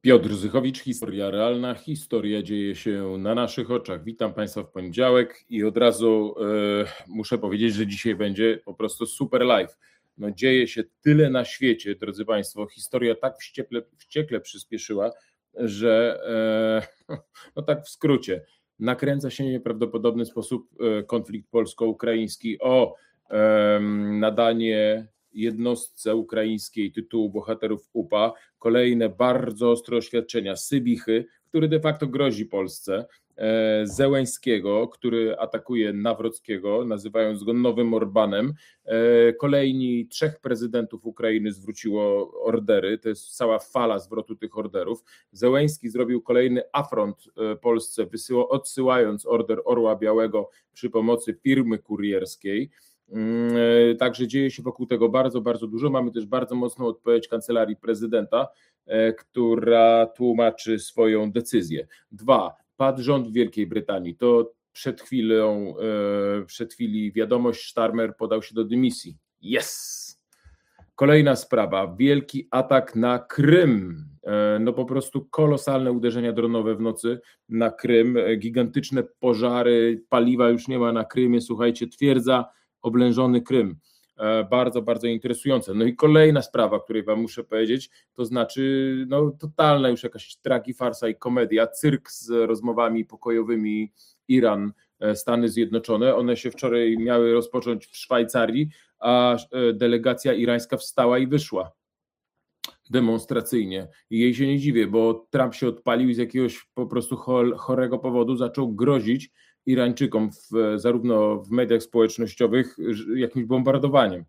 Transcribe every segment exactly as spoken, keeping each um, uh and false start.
Piotr Zychowicz, historia realna, historia dzieje się na naszych oczach. Witam Państwa w poniedziałek i od razu e, muszę powiedzieć, że dzisiaj będzie po prostu super live. No, dzieje się tyle na świecie, drodzy Państwo, historia tak wściekle, wściekle przyspieszyła, że e, no tak w skrócie, nakręca się w nieprawdopodobny sposób e, konflikt polsko-ukraiński. O e, nadanie jednostce ukraińskiej tytułu bohaterów U P A, kolejne bardzo ostre oświadczenia Sybichy, który de facto grozi Polsce, Zełenskiego, który atakuje Nawrockiego, nazywając go nowym Orbanem. Kolejni trzech prezydentów Ukrainy zwróciło ordery, to jest cała fala zwrotu tych orderów. Zełenski zrobił kolejny afront Polsce, wysyła, odsyłając order Orła Białego przy pomocy firmy kurierskiej. Także dzieje się wokół tego bardzo, bardzo dużo. Mamy też bardzo mocną odpowiedź Kancelarii Prezydenta, która tłumaczy swoją decyzję. Dwa, padł rząd w Wielkiej Brytanii. To przed chwilą, przed chwili wiadomość, Starmer podał się do dymisji. Yes! Kolejna sprawa, wielki atak na Krym. No po prostu kolosalne uderzenia dronowe w nocy na Krym, gigantyczne pożary, paliwa już nie ma na Krymie, słuchajcie, twierdza oblężony Krym. Bardzo, bardzo interesujące. No i kolejna sprawa, o której wam muszę powiedzieć, to znaczy no totalna już jakaś tragifarsa i komedia, cyrk z rozmowami pokojowymi Iran, Stany Zjednoczone. One się wczoraj miały rozpocząć w Szwajcarii, a delegacja irańska wstała i wyszła demonstracyjnie. I jej się nie dziwię, bo Trump się odpalił i z jakiegoś po prostu chorego powodu zaczął grozić Irańczykom w, zarówno w mediach społecznościowych jakimś bombardowaniem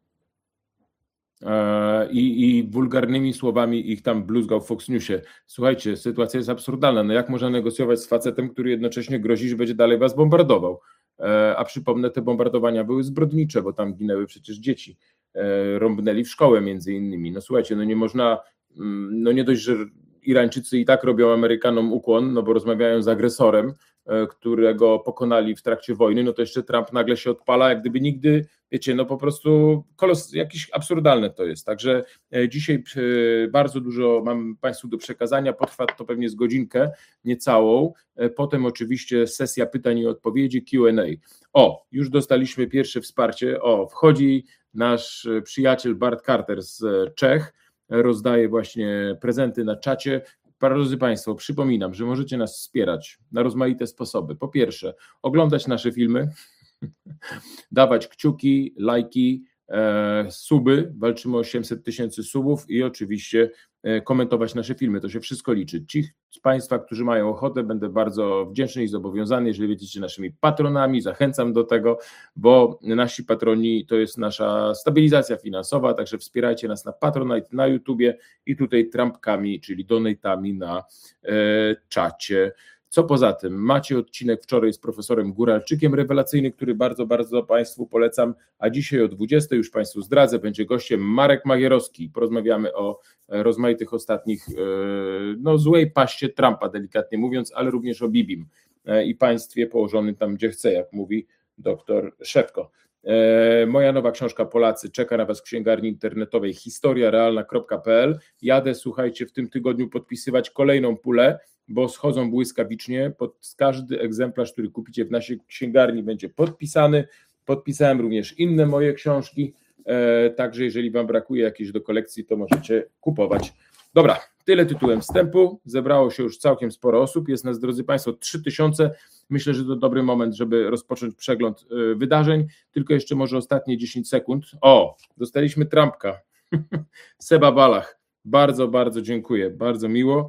e, i, i wulgarnymi słowami ich tam bluzgał w Fox Newsie. Słuchajcie, sytuacja jest absurdalna. No jak można negocjować z facetem, który jednocześnie grozi, że będzie dalej was bombardował? E, a przypomnę, te bombardowania były zbrodnicze, bo tam ginęły przecież dzieci. E, rąbnęli w szkołę między innymi. No słuchajcie, no nie można, no nie dość, że Irańczycy i tak robią Amerykanom ukłon, no bo rozmawiają z agresorem, którego pokonali w trakcie wojny, no to jeszcze Trump nagle się odpala, jak gdyby nigdy, wiecie, no po prostu kolos, jakieś absurdalne to jest. Także dzisiaj bardzo dużo mam Państwu do przekazania, potrwa to pewnie z godzinkę, niecałą. Potem oczywiście sesja pytań i odpowiedzi, Q and A. O, już dostaliśmy pierwsze wsparcie. O, wchodzi nasz przyjaciel Bart Carter z Czech, rozdaje właśnie prezenty na czacie. Drodzy Państwo, przypominam, że możecie nas wspierać na rozmaite sposoby. Po pierwsze, oglądać nasze filmy, dawać kciuki, lajki, e, suby, walczymy o osiemset tysięcy subów i oczywiście e, komentować nasze filmy, to się wszystko liczy. Ci z Państwa, którzy mają ochotę, będę bardzo wdzięczny i zobowiązany, jeżeli będziecie naszymi patronami, zachęcam do tego, bo nasi patroni to jest nasza stabilizacja finansowa, także wspierajcie nas na Patronite, na YouTubie i tutaj trampkami, czyli donatami na e, czacie. Co poza tym, macie odcinek wczoraj z profesorem Góralczykiem rewelacyjny, który bardzo, bardzo Państwu polecam, a dzisiaj o dwudziestej już Państwu zdradzę, będzie gościem Marek Magierowski. Porozmawiamy o rozmaitych ostatnich, no złej paście Trumpa, delikatnie mówiąc, ale również o Bibim i państwie położonym tam, gdzie chce, jak mówi doktor Szewko. Moja nowa książka Polacy czeka na Was w księgarni internetowej historia realna kropka p l. Jadę, słuchajcie, w tym tygodniu podpisywać kolejną pulę, bo schodzą błyskawicznie. Pod każdy egzemplarz, który kupicie w naszej księgarni, będzie podpisany. Podpisałem również inne moje książki, e, także jeżeli Wam brakuje jakiejś do kolekcji, to możecie kupować. Dobra, tyle tytułem wstępu. Zebrało się już całkiem sporo osób. Jest nas, drodzy Państwo, trzy tysiące. Myślę, że to dobry moment, żeby rozpocząć przegląd y, wydarzeń. Tylko jeszcze może ostatnie dziesięć sekund. O, dostaliśmy trampka. Seba Balach. Bardzo, bardzo dziękuję. Bardzo miło.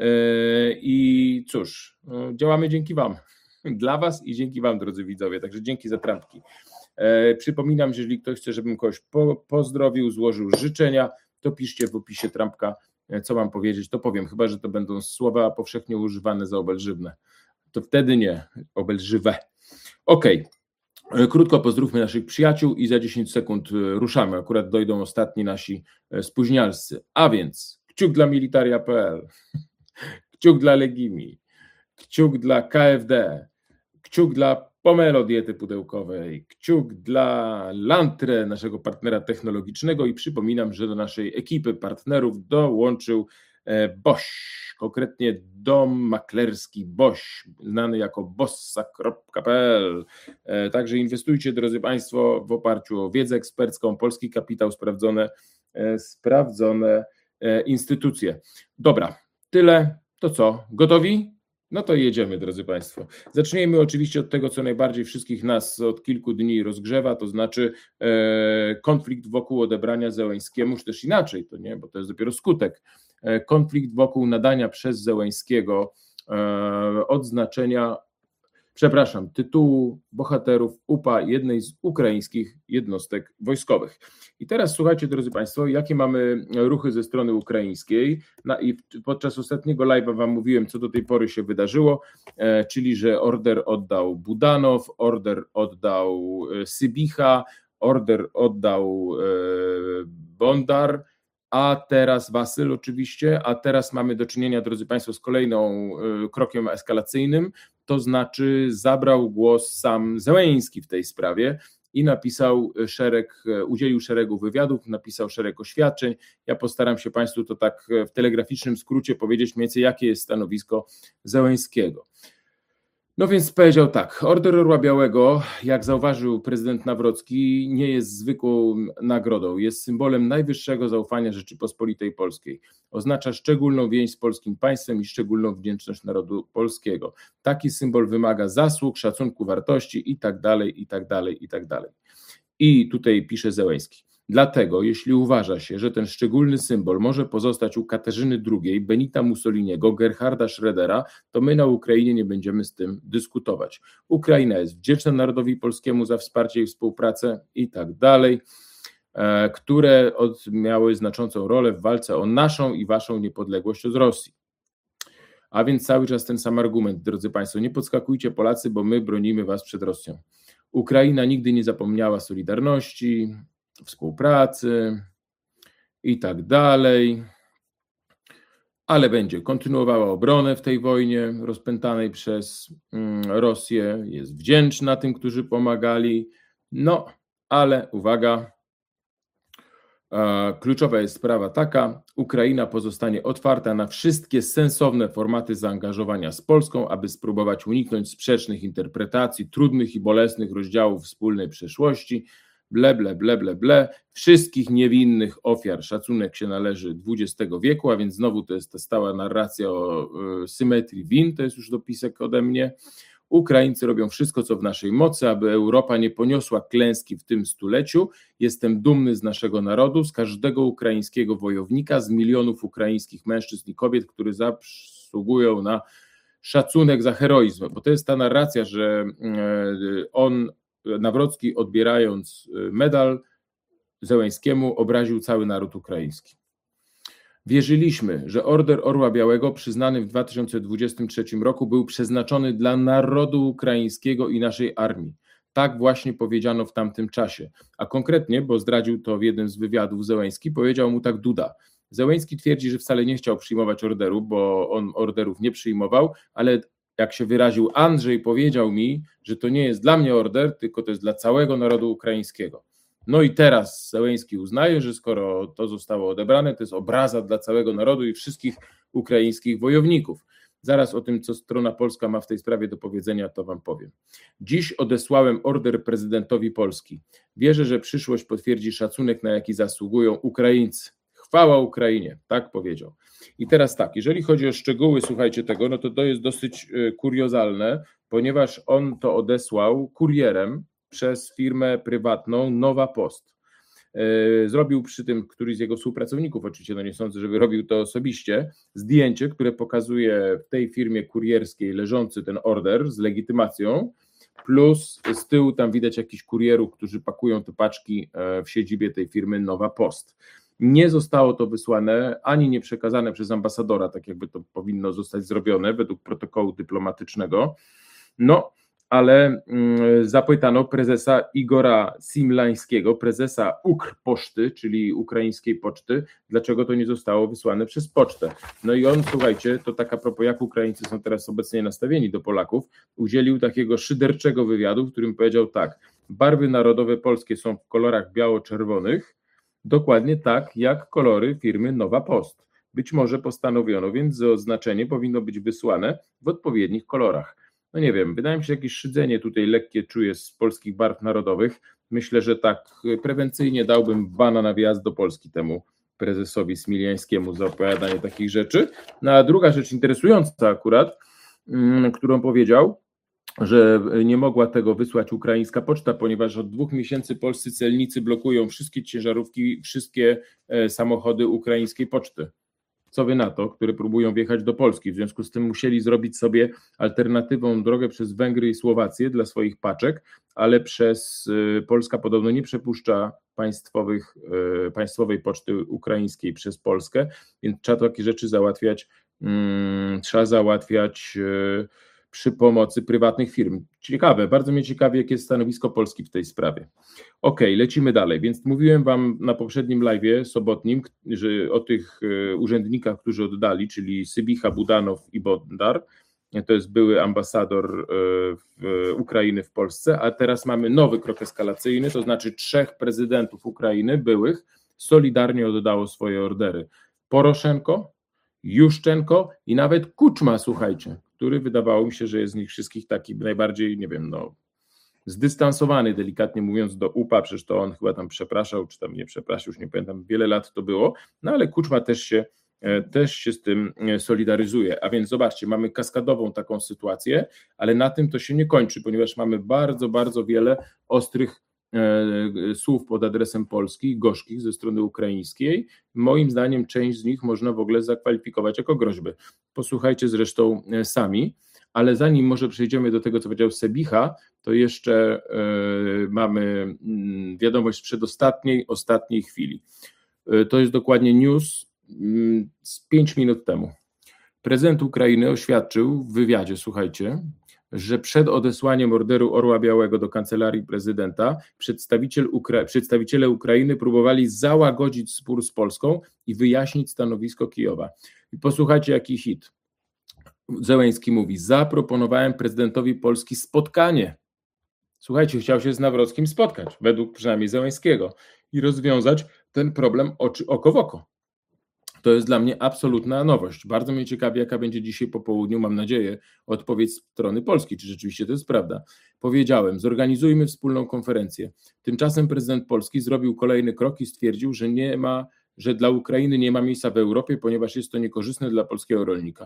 Yy, I cóż, no, działamy dzięki Wam. Dla Was i dzięki Wam, drodzy widzowie. Także dzięki za trampki. Yy, przypominam, że jeżeli ktoś chce, żebym kogoś po, pozdrowił, złożył życzenia, to piszcie w opisie trampka, co mam powiedzieć, to powiem. Chyba że to będą słowa powszechnie używane za obelżywne. To wtedy nie, obelżywe. Okej, okay. Krótko pozdrówmy naszych przyjaciół i za dziesięć sekund ruszamy. Akurat dojdą ostatni nasi spóźnialscy. A więc kciuk dla militaria kropka p l, kciuk dla Legimi, kciuk dla K F D, kciuk dla Pomelo diety pudełkowej, kciuk dla Lantre, naszego partnera technologicznego i przypominam, że do naszej ekipy partnerów dołączył Boś, konkretnie dom maklerski Boś, znany jako bossa kropka p l. Także inwestujcie, drodzy Państwo, w oparciu o wiedzę ekspercką, polski kapitał, sprawdzone, sprawdzone instytucje. Dobra, tyle. To co? Gotowi? No to jedziemy, drodzy Państwo. Zaczniemy oczywiście od tego, co najbardziej wszystkich nas od kilku dni rozgrzewa, to znaczy e, konflikt wokół odebrania Zełenskiemu, czy też inaczej, to nie, bo to jest dopiero skutek. E, konflikt wokół nadania przez Zełenskiego e, odznaczenia, przepraszam, tytułu bohaterów U P A jednej z ukraińskich jednostek wojskowych. I teraz słuchajcie, drodzy Państwo, jakie mamy ruchy ze strony ukraińskiej. Na, i podczas ostatniego live'a Wam mówiłem, co do tej pory się wydarzyło, e, czyli że order oddał Budanow, order oddał e, Sybicha, order oddał e, Bondar, a teraz Wasyl oczywiście, a teraz mamy do czynienia, drodzy Państwo, z kolejną e, krokiem eskalacyjnym, to znaczy zabrał głos sam Zełenski w tej sprawie i napisał szereg, udzielił szeregu wywiadów, napisał szereg oświadczeń. Ja postaram się Państwu to tak w telegraficznym skrócie powiedzieć mniej więcej, jakie jest stanowisko Zełenskiego. No więc powiedział tak, Order Orła Białego, jak zauważył prezydent Nawrocki, nie jest zwykłą nagrodą, jest symbolem najwyższego zaufania Rzeczypospolitej Polskiej. Oznacza szczególną więź z polskim państwem i szczególną wdzięczność narodu polskiego. Taki symbol wymaga zasług, szacunku wartości i tak dalej, i tak dalej, i tak dalej. I tutaj pisze Zełenski. Dlatego, jeśli uważa się, że ten szczególny symbol może pozostać u Katarzyny drugiej, Benita Mussoliniego, Gerharda Schrödera, to my na Ukrainie nie będziemy z tym dyskutować. Ukraina jest wdzięczna narodowi polskiemu za wsparcie i współpracę i tak dalej, które miały znaczącą rolę w walce o naszą i waszą niepodległość od Rosji. A więc cały czas ten sam argument, drodzy Państwo, nie podskakujcie Polacy, bo my bronimy was przed Rosją. Ukraina nigdy nie zapomniała solidarności, współpracy i tak dalej, ale będzie kontynuowała obronę w tej wojnie rozpętanej przez Rosję, jest wdzięczna tym, którzy pomagali, no ale uwaga, kluczowa jest sprawa taka, Ukraina pozostanie otwarta na wszystkie sensowne formaty zaangażowania z Polską, aby spróbować uniknąć sprzecznych interpretacji, trudnych i bolesnych rozdziałów wspólnej przeszłości, ble, ble, ble, ble, ble, wszystkich niewinnych ofiar szacunek się należy dwudziestego wieku, a więc znowu to jest ta stała narracja o y, symetrii win, to jest już dopisek ode mnie. Ukraińcy robią wszystko, co w naszej mocy, aby Europa nie poniosła klęski w tym stuleciu. Jestem dumny z naszego narodu, z każdego ukraińskiego wojownika, z milionów ukraińskich mężczyzn i kobiet, którzy zasługują na szacunek za heroizm, bo to jest ta narracja, że y, on Nawrocki, odbierając medal Zełenskiemu, obraził cały naród ukraiński. Wierzyliśmy, że Order Orła Białego przyznany w dwa tysiące dwudziestym trzecim roku był przeznaczony dla narodu ukraińskiego i naszej armii. Tak właśnie powiedziano w tamtym czasie. A konkretnie, bo zdradził to w jednym z wywiadów Zełenski, powiedział mu tak Duda. Zełenski twierdzi, że wcale nie chciał przyjmować orderu, bo on orderów nie przyjmował, ale jak się wyraził Andrzej, powiedział mi, że to nie jest dla mnie order, tylko to jest dla całego narodu ukraińskiego. No i teraz Zełenski uznaje, że skoro to zostało odebrane, to jest obraza dla całego narodu i wszystkich ukraińskich wojowników. Zaraz o tym, co strona polska ma w tej sprawie do powiedzenia, to wam powiem. Dziś odesłałem order prezydentowi Polski. Wierzę, że przyszłość potwierdzi szacunek, na jaki zasługują Ukraińcy. Chwała Ukrainie, tak powiedział. I teraz tak, jeżeli chodzi o szczegóły, słuchajcie tego, no to to jest dosyć kuriozalne, ponieważ on to odesłał kurierem przez firmę prywatną Nowa Post. Zrobił przy tym któryś z jego współpracowników, oczywiście no nie sądzę, żeby robił to osobiście, zdjęcie, które pokazuje w tej firmie kurierskiej leżący ten order z legitymacją, plus z tyłu tam widać jakichś kurierów, którzy pakują te paczki w siedzibie tej firmy Nowa Post. Nie zostało to wysłane, ani nie przekazane przez ambasadora, tak jakby to powinno zostać zrobione według protokołu dyplomatycznego, no ale mm, zapytano prezesa Igora Simlańskiego, prezesa Ukrposzty, czyli ukraińskiej poczty, dlaczego to nie zostało wysłane przez pocztę. No i on, słuchajcie, to tak a propos, jak Ukraińcy są teraz obecnie nastawieni do Polaków, udzielił takiego szyderczego wywiadu, w którym powiedział tak, barwy narodowe polskie są w kolorach biało-czerwonych, dokładnie tak jak kolory firmy Nowa Post. Być może postanowiono więc, że oznaczenie powinno być wysłane w odpowiednich kolorach. No nie wiem, wydaje mi się, jakieś szydzenie tutaj lekkie czuję z polskich barw narodowych. Myślę, że tak prewencyjnie dałbym bana na wjazd do Polski temu prezesowi Smiliańskiemu za opowiadanie takich rzeczy. No a druga rzecz interesująca akurat, którą powiedział, że nie mogła tego wysłać ukraińska poczta, ponieważ od dwóch miesięcy polscy celnicy blokują wszystkie ciężarówki, wszystkie samochody ukraińskiej poczty. Co wy na to, które próbują wjechać do Polski? W związku z tym musieli zrobić sobie alternatywną drogę przez Węgry i Słowację dla swoich paczek, ale przez Polska podobno nie przepuszcza państwowych, państwowej poczty ukraińskiej przez Polskę, więc trzeba takie rzeczy załatwiać, hmm, trzeba załatwiać przy pomocy prywatnych firm. Ciekawe, bardzo mnie ciekawi, jakie jest stanowisko Polski w tej sprawie. Ok, lecimy dalej. Więc mówiłem wam na poprzednim live'ie sobotnim, że o tych urzędnikach, którzy oddali, czyli Sybicha, Budanow i Bodnar. To jest były ambasador w Ukrainy w Polsce, a teraz mamy nowy krok eskalacyjny, to znaczy trzech prezydentów Ukrainy byłych solidarnie oddało swoje ordery. Poroszenko, Juszczenko i nawet Kuczma, słuchajcie, który wydawało mi się, że jest z nich wszystkich taki najbardziej, nie wiem, no zdystansowany, delikatnie mówiąc, do U P A, przecież to on chyba tam przepraszał, czy tam nie przepraszał, już nie pamiętam, wiele lat to było, no ale Kuczma też się, też się z tym solidaryzuje, a więc zobaczcie, mamy kaskadową taką sytuację, ale na tym to się nie kończy, ponieważ mamy bardzo, bardzo wiele ostrych słów pod adresem Polski, gorzkich ze strony ukraińskiej. Moim zdaniem część z nich można w ogóle zakwalifikować jako groźby. Posłuchajcie zresztą sami, ale zanim może przejdziemy do tego, co powiedział Sybicha, to jeszcze y, mamy y, wiadomość z przedostatniej, ostatniej chwili. Y, to jest dokładnie news y, z pięć minut temu. Prezydent Ukrainy oświadczył w wywiadzie, słuchajcie, że przed odesłaniem orderu Orła Białego do kancelarii prezydenta przedstawiciel Ukra- przedstawiciele Ukrainy próbowali załagodzić spór z Polską i wyjaśnić stanowisko Kijowa. I posłuchajcie, jaki hit. Zełenski mówi, zaproponowałem prezydentowi Polski spotkanie. Słuchajcie, chciał się z Nawrockim spotkać, według przynajmniej Zełenskiego, i rozwiązać ten problem oczy, oko w oko. To jest dla mnie absolutna nowość. Bardzo mnie ciekawi, jaka będzie dzisiaj po południu, mam nadzieję, odpowiedź z strony Polski, czy rzeczywiście to jest prawda. Powiedziałem, zorganizujmy wspólną konferencję. Tymczasem prezydent Polski zrobił kolejny krok i stwierdził, że nie ma, że dla Ukrainy nie ma miejsca w Europie, ponieważ jest to niekorzystne dla polskiego rolnika.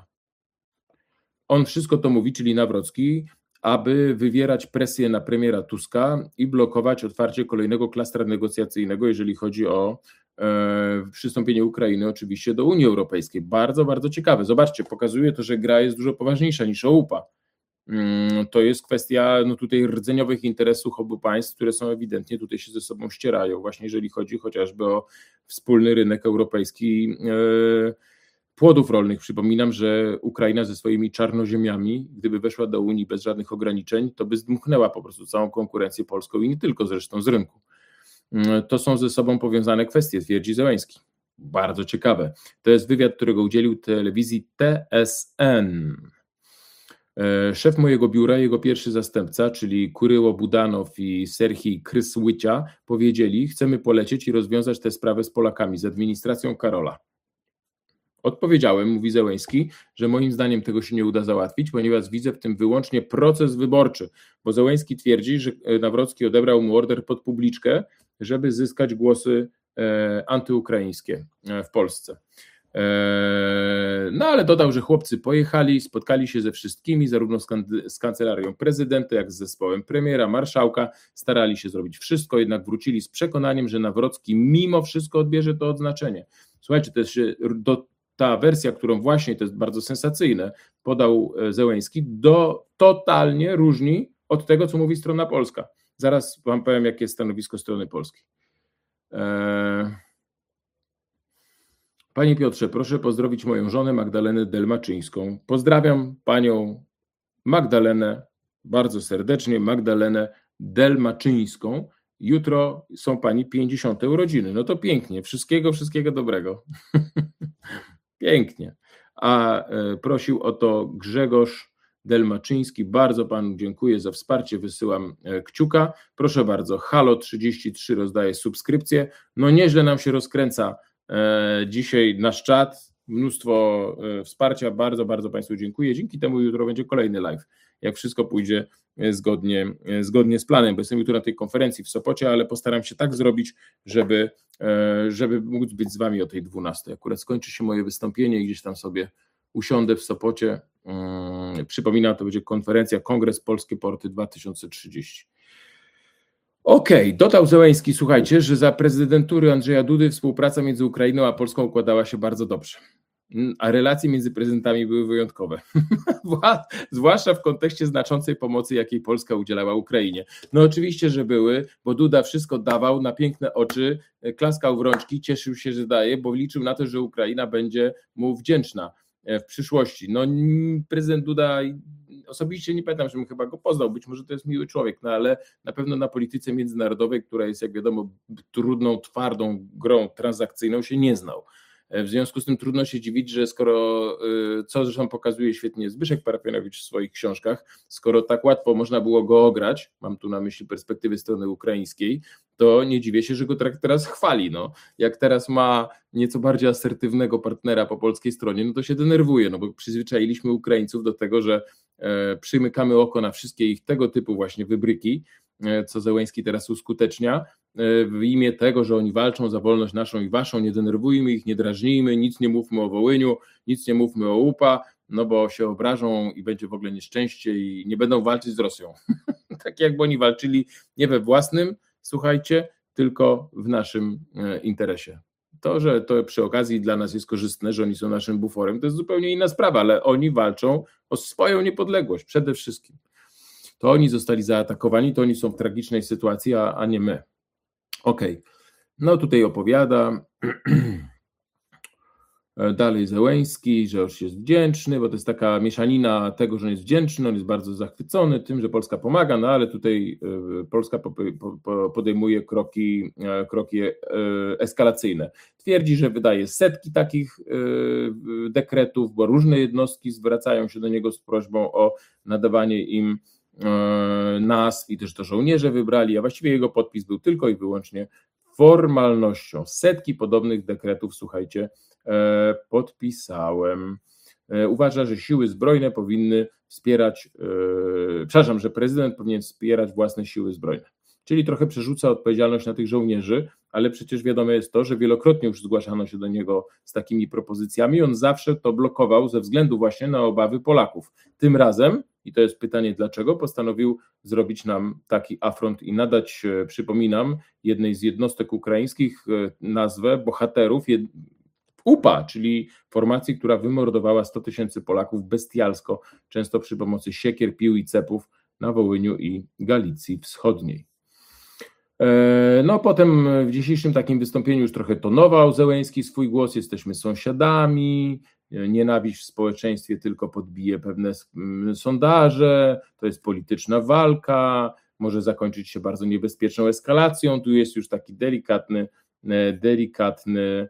On wszystko to mówi, czyli Nawrocki, aby wywierać presję na premiera Tuska i blokować otwarcie kolejnego klastra negocjacyjnego, jeżeli chodzi o e, przystąpienie Ukrainy oczywiście do Unii Europejskiej. Bardzo, bardzo ciekawe. Zobaczcie, pokazuje to, że gra jest dużo poważniejsza niż o U P A. Mm, to jest kwestia no tutaj rdzeniowych interesów obu państw, które są ewidentnie tutaj się ze sobą ścierają, właśnie jeżeli chodzi chociażby o wspólny rynek europejski e, płodów rolnych. Przypominam, że Ukraina ze swoimi czarnoziemiami, gdyby weszła do Unii bez żadnych ograniczeń, to by zdmuchnęła po prostu całą konkurencję polską i nie tylko zresztą z rynku. To są ze sobą powiązane kwestie, twierdzi Zełenski. Bardzo ciekawe. To jest wywiad, którego udzielił telewizji T S N. Szef mojego biura, jego pierwszy zastępca, czyli Kuryło Budanow i Serhii Krysłycia, powiedzieli, chcemy polecieć i rozwiązać tę sprawę z Polakami, z administracją Karola. Odpowiedziałem, mówi Zełenski, że moim zdaniem tego się nie uda załatwić, ponieważ widzę w tym wyłącznie proces wyborczy, bo Zełenski twierdzi, że Nawrocki odebrał mu order pod publiczkę, żeby zyskać głosy e, antyukraińskie w Polsce. E, no ale dodał, że chłopcy pojechali, spotkali się ze wszystkimi, zarówno z, kan- z kancelarią prezydenta, jak z zespołem premiera, marszałka, starali się zrobić wszystko, jednak wrócili z przekonaniem, że Nawrocki mimo wszystko odbierze to odznaczenie. Słuchajcie, to jest się do ta wersja, którą właśnie, to jest bardzo sensacyjne, podał Zełenski, do, totalnie różni od tego, co mówi strona polska. Zaraz wam powiem, jakie jest stanowisko strony polskiej. Eee... Panie Piotrze, proszę pozdrowić moją żonę Magdalenę Delmaczyńską. Pozdrawiam panią Magdalenę bardzo serdecznie, Magdalenę Delmaczyńską. Jutro są pani pięćdziesiąte urodziny. No to pięknie, wszystkiego, wszystkiego dobrego. Pięknie. A e, prosił o to Grzegorz Delmaczyński. Bardzo panu dziękuję za wsparcie. Wysyłam e, kciuka. Proszę bardzo. Halo trzydzieści trzy rozdaje subskrypcję. No nieźle nam się rozkręca e, dzisiaj nasz czat. mnóstwo wsparcia, bardzo, bardzo Państwu dziękuję. Dzięki temu jutro będzie kolejny live, jak wszystko pójdzie zgodnie, zgodnie z planem, bo jestem jutro na tej konferencji w Sopocie, ale postaram się tak zrobić, żeby, żeby móc być z Wami o tej dwunastej. Akurat skończy się moje wystąpienie i gdzieś tam sobie usiądę w Sopocie. Przypominam, to będzie konferencja Kongres Polskie Porty dwa tysiące trzydzieści. Okej, okay, dodał Zełenski, słuchajcie, że za prezydentury Andrzeja Dudy współpraca między Ukrainą a Polską układała się bardzo dobrze, a relacje między prezydentami były wyjątkowe, zwłaszcza w kontekście znaczącej pomocy, jakiej Polska udzielała Ukrainie. No oczywiście, że były, bo Duda wszystko dawał na piękne oczy, klaskał w rączki, cieszył się, że daje, bo liczył na to, że Ukraina będzie mu wdzięczna w przyszłości. No prezydent Duda, osobiście nie pamiętam, żebym chyba go poznał, być może to jest miły człowiek, no ale na pewno na polityce międzynarodowej, która jest, jak wiadomo, trudną, twardą grą transakcyjną, się nie znał. W związku z tym trudno się dziwić, że skoro, co zresztą pokazuje świetnie Zbyszek Parafionowicz w swoich książkach, skoro tak łatwo można było go ograć, mam tu na myśli perspektywy strony ukraińskiej, to nie dziwię się, że go tak teraz chwali. No. Jak teraz ma nieco bardziej asertywnego partnera po polskiej stronie, no to się denerwuje, no bo przyzwyczailiśmy Ukraińców do tego, że e, przymykamy oko na wszystkie ich tego typu właśnie wybryki, e, co Zełenski teraz uskutecznia, e, w imię tego, że oni walczą za wolność naszą i waszą, nie denerwujmy ich, nie drażnijmy, nic nie mówmy o Wołyniu, nic nie mówmy o U P A, no bo się obrażą i będzie w ogóle nieszczęście i nie będą walczyć z Rosją. Tak jakby oni walczyli nie we własnym, słuchajcie, tylko w naszym interesie. To, że to przy okazji dla nas jest korzystne, że oni są naszym buforem, to jest zupełnie inna sprawa, ale oni walczą o swoją niepodległość przede wszystkim. To oni zostali zaatakowani, to oni są w tragicznej sytuacji, a, a nie my. Okej, okay. No tutaj opowiada dalej Zełenski, że już jest wdzięczny, bo to jest taka mieszanina tego, że on jest wdzięczny, on jest bardzo zachwycony tym, że Polska pomaga, no ale tutaj Polska podejmuje kroki, kroki eskalacyjne. Twierdzi, że wydaje setki takich dekretów, bo różne jednostki zwracają się do niego z prośbą o nadawanie im nazw i też to żołnierze wybrali, a właściwie jego podpis był tylko i wyłącznie formalnością. Setki podobnych dekretów, słuchajcie, podpisałem. Uważa, że siły zbrojne powinny wspierać, przepraszam, że prezydent powinien wspierać własne siły zbrojne. Czyli trochę przerzuca odpowiedzialność na tych żołnierzy, ale przecież wiadomo jest to, że wielokrotnie już zgłaszano się do niego z takimi propozycjami. On zawsze to blokował ze względu właśnie na obawy Polaków. Tym razem, i to jest pytanie dlaczego, postanowił zrobić nam taki afront i nadać, przypominam, jednej z jednostek ukraińskich nazwę bohaterów U P A, czyli formacji, która wymordowała sto tysięcy Polaków bestialsko, często przy pomocy siekier, pił i cepów na Wołyniu i Galicji Wschodniej. No potem w dzisiejszym takim wystąpieniu już trochę tonował Zełenski swój głos, jesteśmy sąsiadami, nienawiść w społeczeństwie tylko podbije pewne sondaże, to jest polityczna walka, może zakończyć się bardzo niebezpieczną eskalacją, tu jest już taki delikatny, delikatny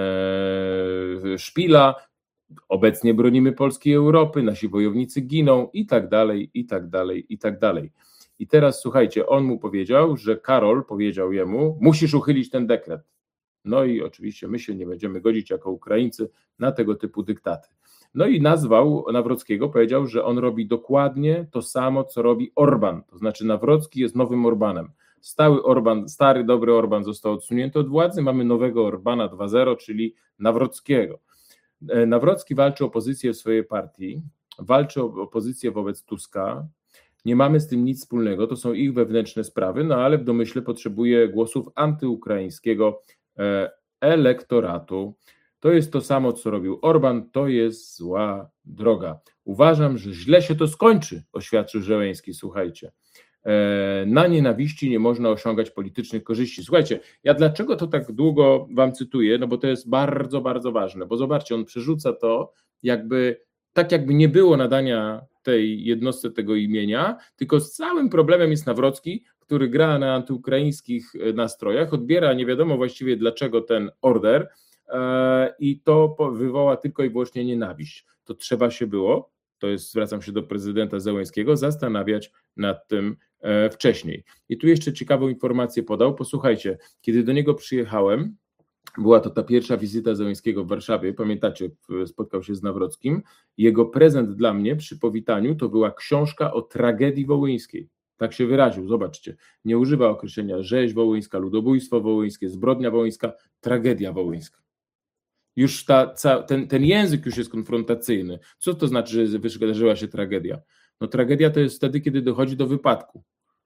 szpila, obecnie bronimy polskiej Europy, nasi wojownicy giną i tak dalej, i tak dalej, i tak dalej. I teraz słuchajcie, on mu powiedział, że Karol powiedział jemu, musisz uchylić ten dekret. No i oczywiście my się nie będziemy godzić jako Ukraińcy na tego typu dyktaty. No i nazwał Nawrockiego, powiedział, że on robi dokładnie to samo, co robi Orban, to znaczy Nawrocki jest nowym Orbanem. Stały Orban, stary, dobry Orban został odsunięty od władzy, mamy nowego Orbana dwa zero, czyli Nawrockiego. Nawrocki walczy o pozycję w swojej partii, walczy o pozycję wobec Tuska, nie mamy z tym nic wspólnego, to są ich wewnętrzne sprawy, no ale w domyśle potrzebuje głosów antyukraińskiego elektoratu. To jest to samo, co robił Orban, to jest zła droga. Uważam, że źle się to skończy, oświadczył Zełenski, słuchajcie. Na nienawiści nie można osiągać politycznych korzyści. Słuchajcie, ja dlaczego to tak długo wam cytuję, no bo to jest bardzo, bardzo ważne, bo zobaczcie, on przerzuca to jakby, tak jakby nie było nadania tej jednostce tego imienia, tylko z całym problemem jest Nawrocki, który gra na antyukraińskich nastrojach, odbiera nie wiadomo właściwie dlaczego ten order i to wywoła tylko i wyłącznie nienawiść. To trzeba się było, to jest, zwracam się do prezydenta Zełenskiego, zastanawiać nad tym wcześniej. I tu jeszcze ciekawą informację podał, posłuchajcie, kiedy do niego przyjechałem, Była to ta pierwsza wizyta Zełenskiego w Warszawie, pamiętacie, spotkał się z Nawrockim. Jego prezent dla mnie przy powitaniu to była książka o tragedii wołyńskiej. Tak się wyraził, zobaczcie. Nie używa określenia rzeź wołyńska, ludobójstwo wołyńskie, zbrodnia wołyńska, tragedia wołyńska. Już ta, ten, ten język już jest konfrontacyjny. Co to znaczy, że wydarzyła się tragedia? No tragedia to jest wtedy, kiedy dochodzi do wypadku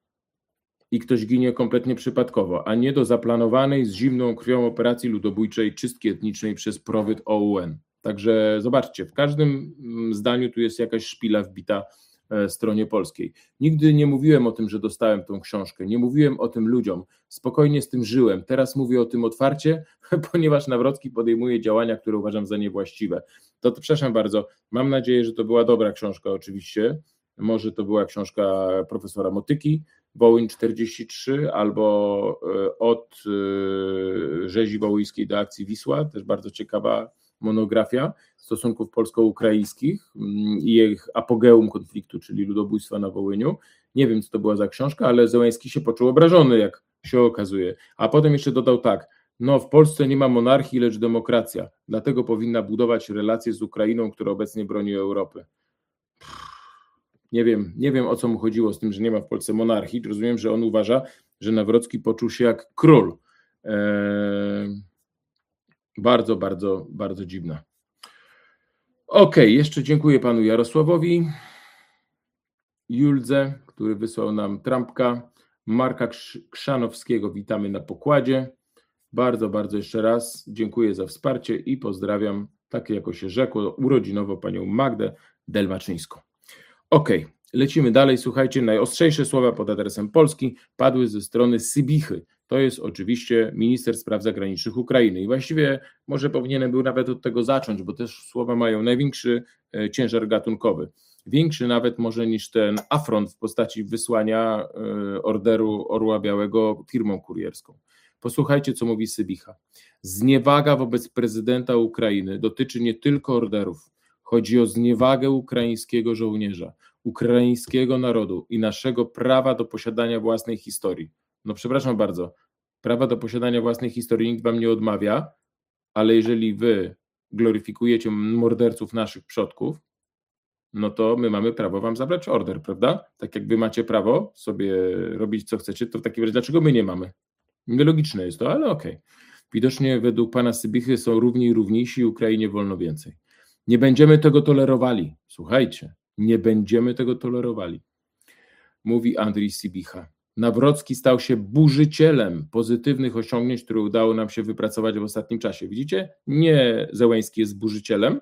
i ktoś ginie kompletnie przypadkowo, a nie do zaplanowanej z zimną krwią operacji ludobójczej, czystki etnicznej przez prowyt O U N. Także zobaczcie, w każdym zdaniu tu jest jakaś szpila wbita stronie polskiej. Nigdy nie mówiłem o tym, że dostałem tą książkę, nie mówiłem o tym ludziom, spokojnie z tym żyłem. Teraz mówię o tym otwarcie, ponieważ Nawrocki podejmuje działania, które uważam za niewłaściwe. To, to przepraszam bardzo, mam nadzieję, że to była dobra książka oczywiście, może to była książka profesora Motyki, Wołyń czterdzieści trzy, albo od rzezi wołyńskiej do akcji Wisła, też bardzo ciekawa monografia stosunków polsko-ukraińskich i ich apogeum konfliktu, czyli ludobójstwa na Wołyniu. Nie wiem, co to była za książka, ale Zełenski się poczuł obrażony, jak się okazuje. A potem jeszcze dodał tak, no w Polsce nie ma monarchii, lecz demokracja, dlatego powinna budować relacje z Ukrainą, która obecnie broni Europy. Nie wiem, nie wiem, o co mu chodziło z tym, że nie ma w Polsce monarchii. Rozumiem, że on uważa, że Nawrocki poczuł się jak król. Eee, bardzo, bardzo, bardzo dziwne. Okej, okay, jeszcze dziękuję panu Jarosławowi, Juldze, który wysłał nam trampka, Marka Krzanowskiego witamy na pokładzie. Bardzo, bardzo jeszcze raz dziękuję za wsparcie i pozdrawiam, tak jako się rzekło, urodzinowo panią Magdę Delmaczyńską. Okej, okay, lecimy dalej. Słuchajcie, najostrzejsze słowa pod adresem Polski padły ze strony Sybichy. To jest oczywiście minister spraw zagranicznych Ukrainy i właściwie może powinienem był nawet od tego zacząć, bo też słowa mają największy e, ciężar gatunkowy. Większy nawet może niż ten afront w postaci wysłania e, orderu Orła Białego firmą kurierską. Posłuchajcie, co mówi Sybicha. Zniewaga wobec prezydenta Ukrainy dotyczy nie tylko orderów. Chodzi o zniewagę ukraińskiego żołnierza, ukraińskiego narodu i naszego prawa do posiadania własnej historii. No przepraszam bardzo, prawa do posiadania własnej historii nikt wam nie odmawia, ale jeżeli wy gloryfikujecie morderców naszych przodków, no to my mamy prawo wam zabrać order, prawda? Tak jak wy macie prawo sobie robić co chcecie, to w takim razie dlaczego my nie mamy? Nielogiczne jest to, ale okej. Okay. Widocznie według pana Sybichy są równi i równiejsi, Ukrainie wolno więcej. Nie będziemy tego tolerowali. Słuchajcie, nie będziemy tego tolerowali. Mówi Andrzej Sybicha. Nawrocki stał się burzycielem pozytywnych osiągnięć, które udało nam się wypracować w ostatnim czasie. Widzicie? Nie Zełenski jest burzycielem,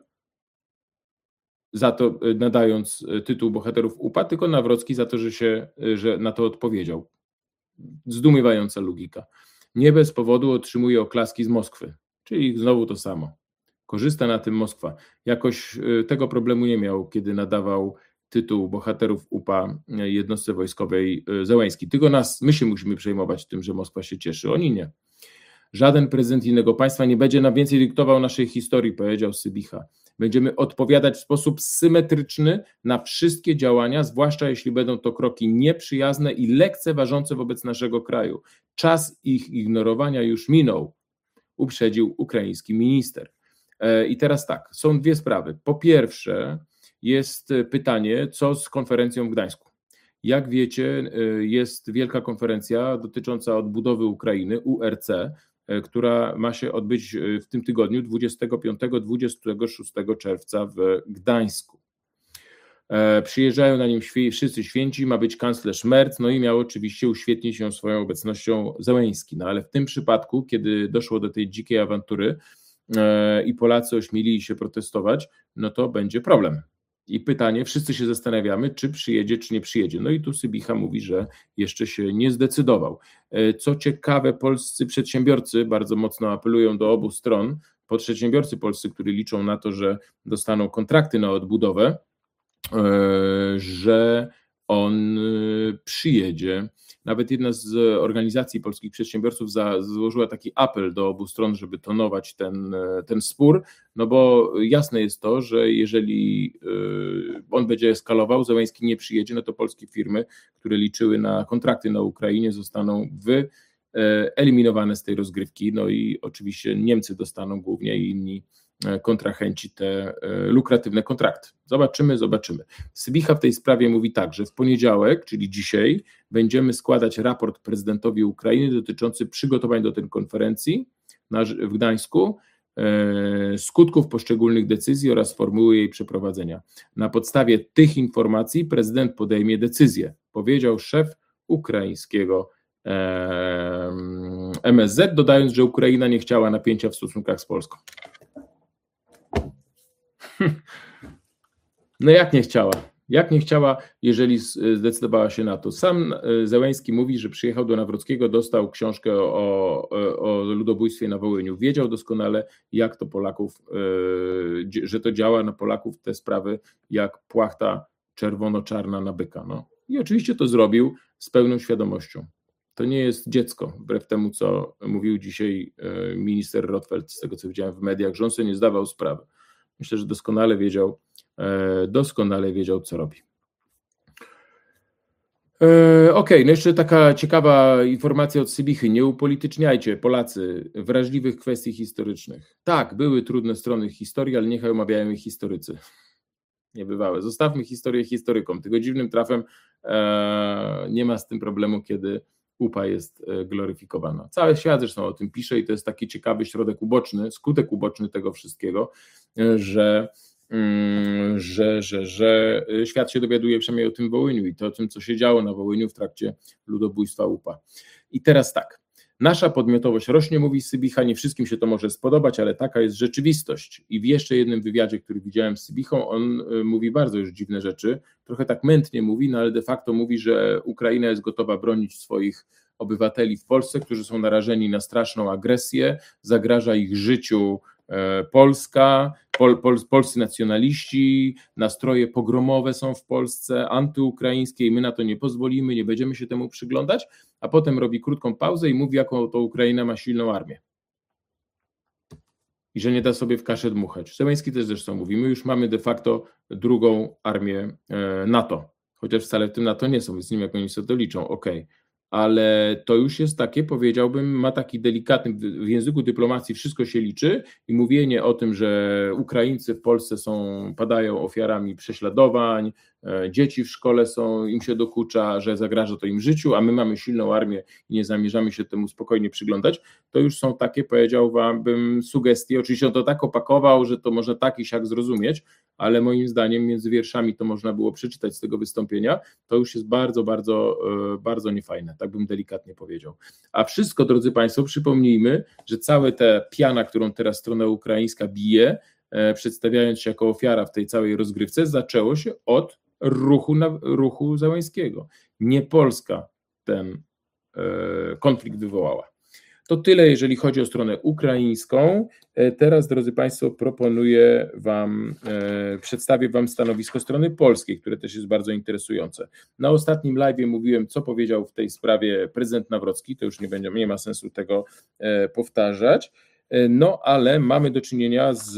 za to nadając tytuł bohaterów U P A, tylko Nawrocki za to, że się że na to odpowiedział. Zdumiewająca logika. Nie bez powodu otrzymuje oklaski z Moskwy, czyli znowu to samo. Korzysta na tym Moskwa. Jakoś tego problemu nie miał, kiedy nadawał tytuł bohaterów U P A jednostce wojskowej Zełenski. Tylko nas, my się musimy przejmować tym, że Moskwa się cieszy, oni nie. Żaden prezydent innego państwa nie będzie nam więcej dyktował naszej historii, powiedział Sybicha. Będziemy odpowiadać w sposób symetryczny na wszystkie działania, zwłaszcza jeśli będą to kroki nieprzyjazne i lekceważące wobec naszego kraju. Czas ich ignorowania już minął, uprzedził ukraiński minister. I teraz tak, są dwie sprawy. Po pierwsze jest pytanie, co z konferencją w Gdańsku. Jak wiecie, jest wielka konferencja dotycząca odbudowy Ukrainy, U R C, która ma się odbyć w tym tygodniu dwudziestego piątego do dwudziestego szóstego czerwca w Gdańsku. Przyjeżdżają na nim wszyscy święci, ma być kanclerz Merz, no i miał oczywiście uświetnić się swoją obecnością Zełenski. No ale w tym przypadku, kiedy doszło do tej dzikiej awantury i Polacy ośmielili się protestować, no to będzie problem. I pytanie, wszyscy się zastanawiamy, czy przyjedzie, czy nie przyjedzie. No i tu Sybicha mówi, że jeszcze się nie zdecydował. Co ciekawe, polscy przedsiębiorcy bardzo mocno apelują do obu stron, po przedsiębiorcy polscy, którzy liczą na to, że dostaną kontrakty na odbudowę, że on przyjedzie. Nawet jedna z organizacji polskich przedsiębiorców za, złożyła taki apel do obu stron, żeby tonować ten, ten spór, no bo jasne jest to, że jeżeli on będzie eskalował, Zełenski nie przyjedzie, no to polskie firmy, które liczyły na kontrakty na Ukrainie, zostaną wy, eliminowane z tej rozgrywki, no i oczywiście Niemcy dostaną głównie i inni kontrahenci te lukratywne kontrakty. Zobaczymy, zobaczymy. Sybicha w tej sprawie mówi tak, że w poniedziałek, czyli dzisiaj, będziemy składać raport prezydentowi Ukrainy dotyczący przygotowań do tej konferencji w Gdańsku, skutków poszczególnych decyzji oraz formuły jej przeprowadzenia. Na podstawie tych informacji prezydent podejmie decyzję, powiedział szef ukraińskiego M S Z, dodając, że Ukraina nie chciała napięcia w stosunkach z Polską. No jak nie chciała? Jak nie chciała, jeżeli zdecydowała się na to? Sam Zełenski mówi, że przyjechał do Nawrockiego, dostał książkę o, o ludobójstwie na Wołyniu. Wiedział doskonale, jak to Polaków, że to działa na Polaków te sprawy, jak płachta czerwono-czarna na byka. No. I oczywiście to zrobił z pełną świadomością. To nie jest dziecko, wbrew temu, co mówił dzisiaj minister Rotfeld, z tego co widziałem w mediach, że on sobie nie zdawał sprawy. Myślę, że doskonale wiedział, doskonale wiedział, co robi. Okej, okay, no jeszcze taka ciekawa informacja od Sybichy. Nie upolityczniajcie, Polacy, wrażliwych kwestii historycznych. Tak, były trudne strony historii, ale niechaj omawiają ich historycy. Niebywałe. Zostawmy historię historykom. Tylko dziwnym trafem e, nie ma z tym problemu, kiedy U P A jest gloryfikowana. Cały świat zresztą o tym pisze i to jest taki ciekawy środek uboczny, skutek uboczny tego wszystkiego, że, że, że, że świat się dowiaduje przynajmniej o tym Wołyniu i to o tym, co się działo na Wołyniu w trakcie ludobójstwa U P A. I teraz tak, nasza podmiotowość rośnie, mówi Sybicha, nie wszystkim się to może spodobać, ale taka jest rzeczywistość. I w jeszcze jednym wywiadzie, który widziałem z Sybichą, on mówi bardzo już dziwne rzeczy, trochę tak mętnie mówi, no ale de facto mówi, że Ukraina jest gotowa bronić swoich obywateli w Polsce, którzy są narażeni na straszną agresję, zagraża ich życiu Polska, pol, pol, polscy nacjonaliści, nastroje pogromowe są w Polsce, antyukraińskie i my na to nie pozwolimy, nie będziemy się temu przyglądać, a potem robi krótką pauzę i mówi, jaką to Ukraina ma silną armię. I że nie da sobie w kaszę dmuchać. Zełenski też zresztą mówi, my już mamy de facto drugą armię NATO, chociaż wcale w tym NATO nie są, więc nie wiem, jak oni sobie to liczą, okej. Okay. Ale to już jest takie, powiedziałbym, ma taki delikatny, w języku dyplomacji wszystko się liczy i mówienie o tym, że Ukraińcy w Polsce są, padają ofiarami prześladowań, dzieci w szkole są, im się dokucza, że zagraża to im życiu, a my mamy silną armię i nie zamierzamy się temu spokojnie przyglądać, to już są takie, powiedziałbym, sugestie. Oczywiście on to tak opakował, że to można tak i siak zrozumieć, ale moim zdaniem między wierszami to można było przeczytać z tego wystąpienia, to już jest bardzo, bardzo, bardzo niefajne, tak bym delikatnie powiedział. A wszystko, drodzy Państwo, przypomnijmy, że cała ta piana, którą teraz strona ukraińska bije, przedstawiając się jako ofiara w tej całej rozgrywce, zaczęło się od ruchu, na, ruchu Zełenskiego. Nie Polska ten e, konflikt wywołała. To tyle, jeżeli chodzi o stronę ukraińską. E, teraz, drodzy Państwo, proponuję Wam, e, przedstawię Wam stanowisko strony polskiej, które też jest bardzo interesujące. Na ostatnim live'ie mówiłem, co powiedział w tej sprawie prezydent Nawrocki, to już nie, będzie, nie ma sensu tego e, powtarzać, e, no ale mamy do czynienia z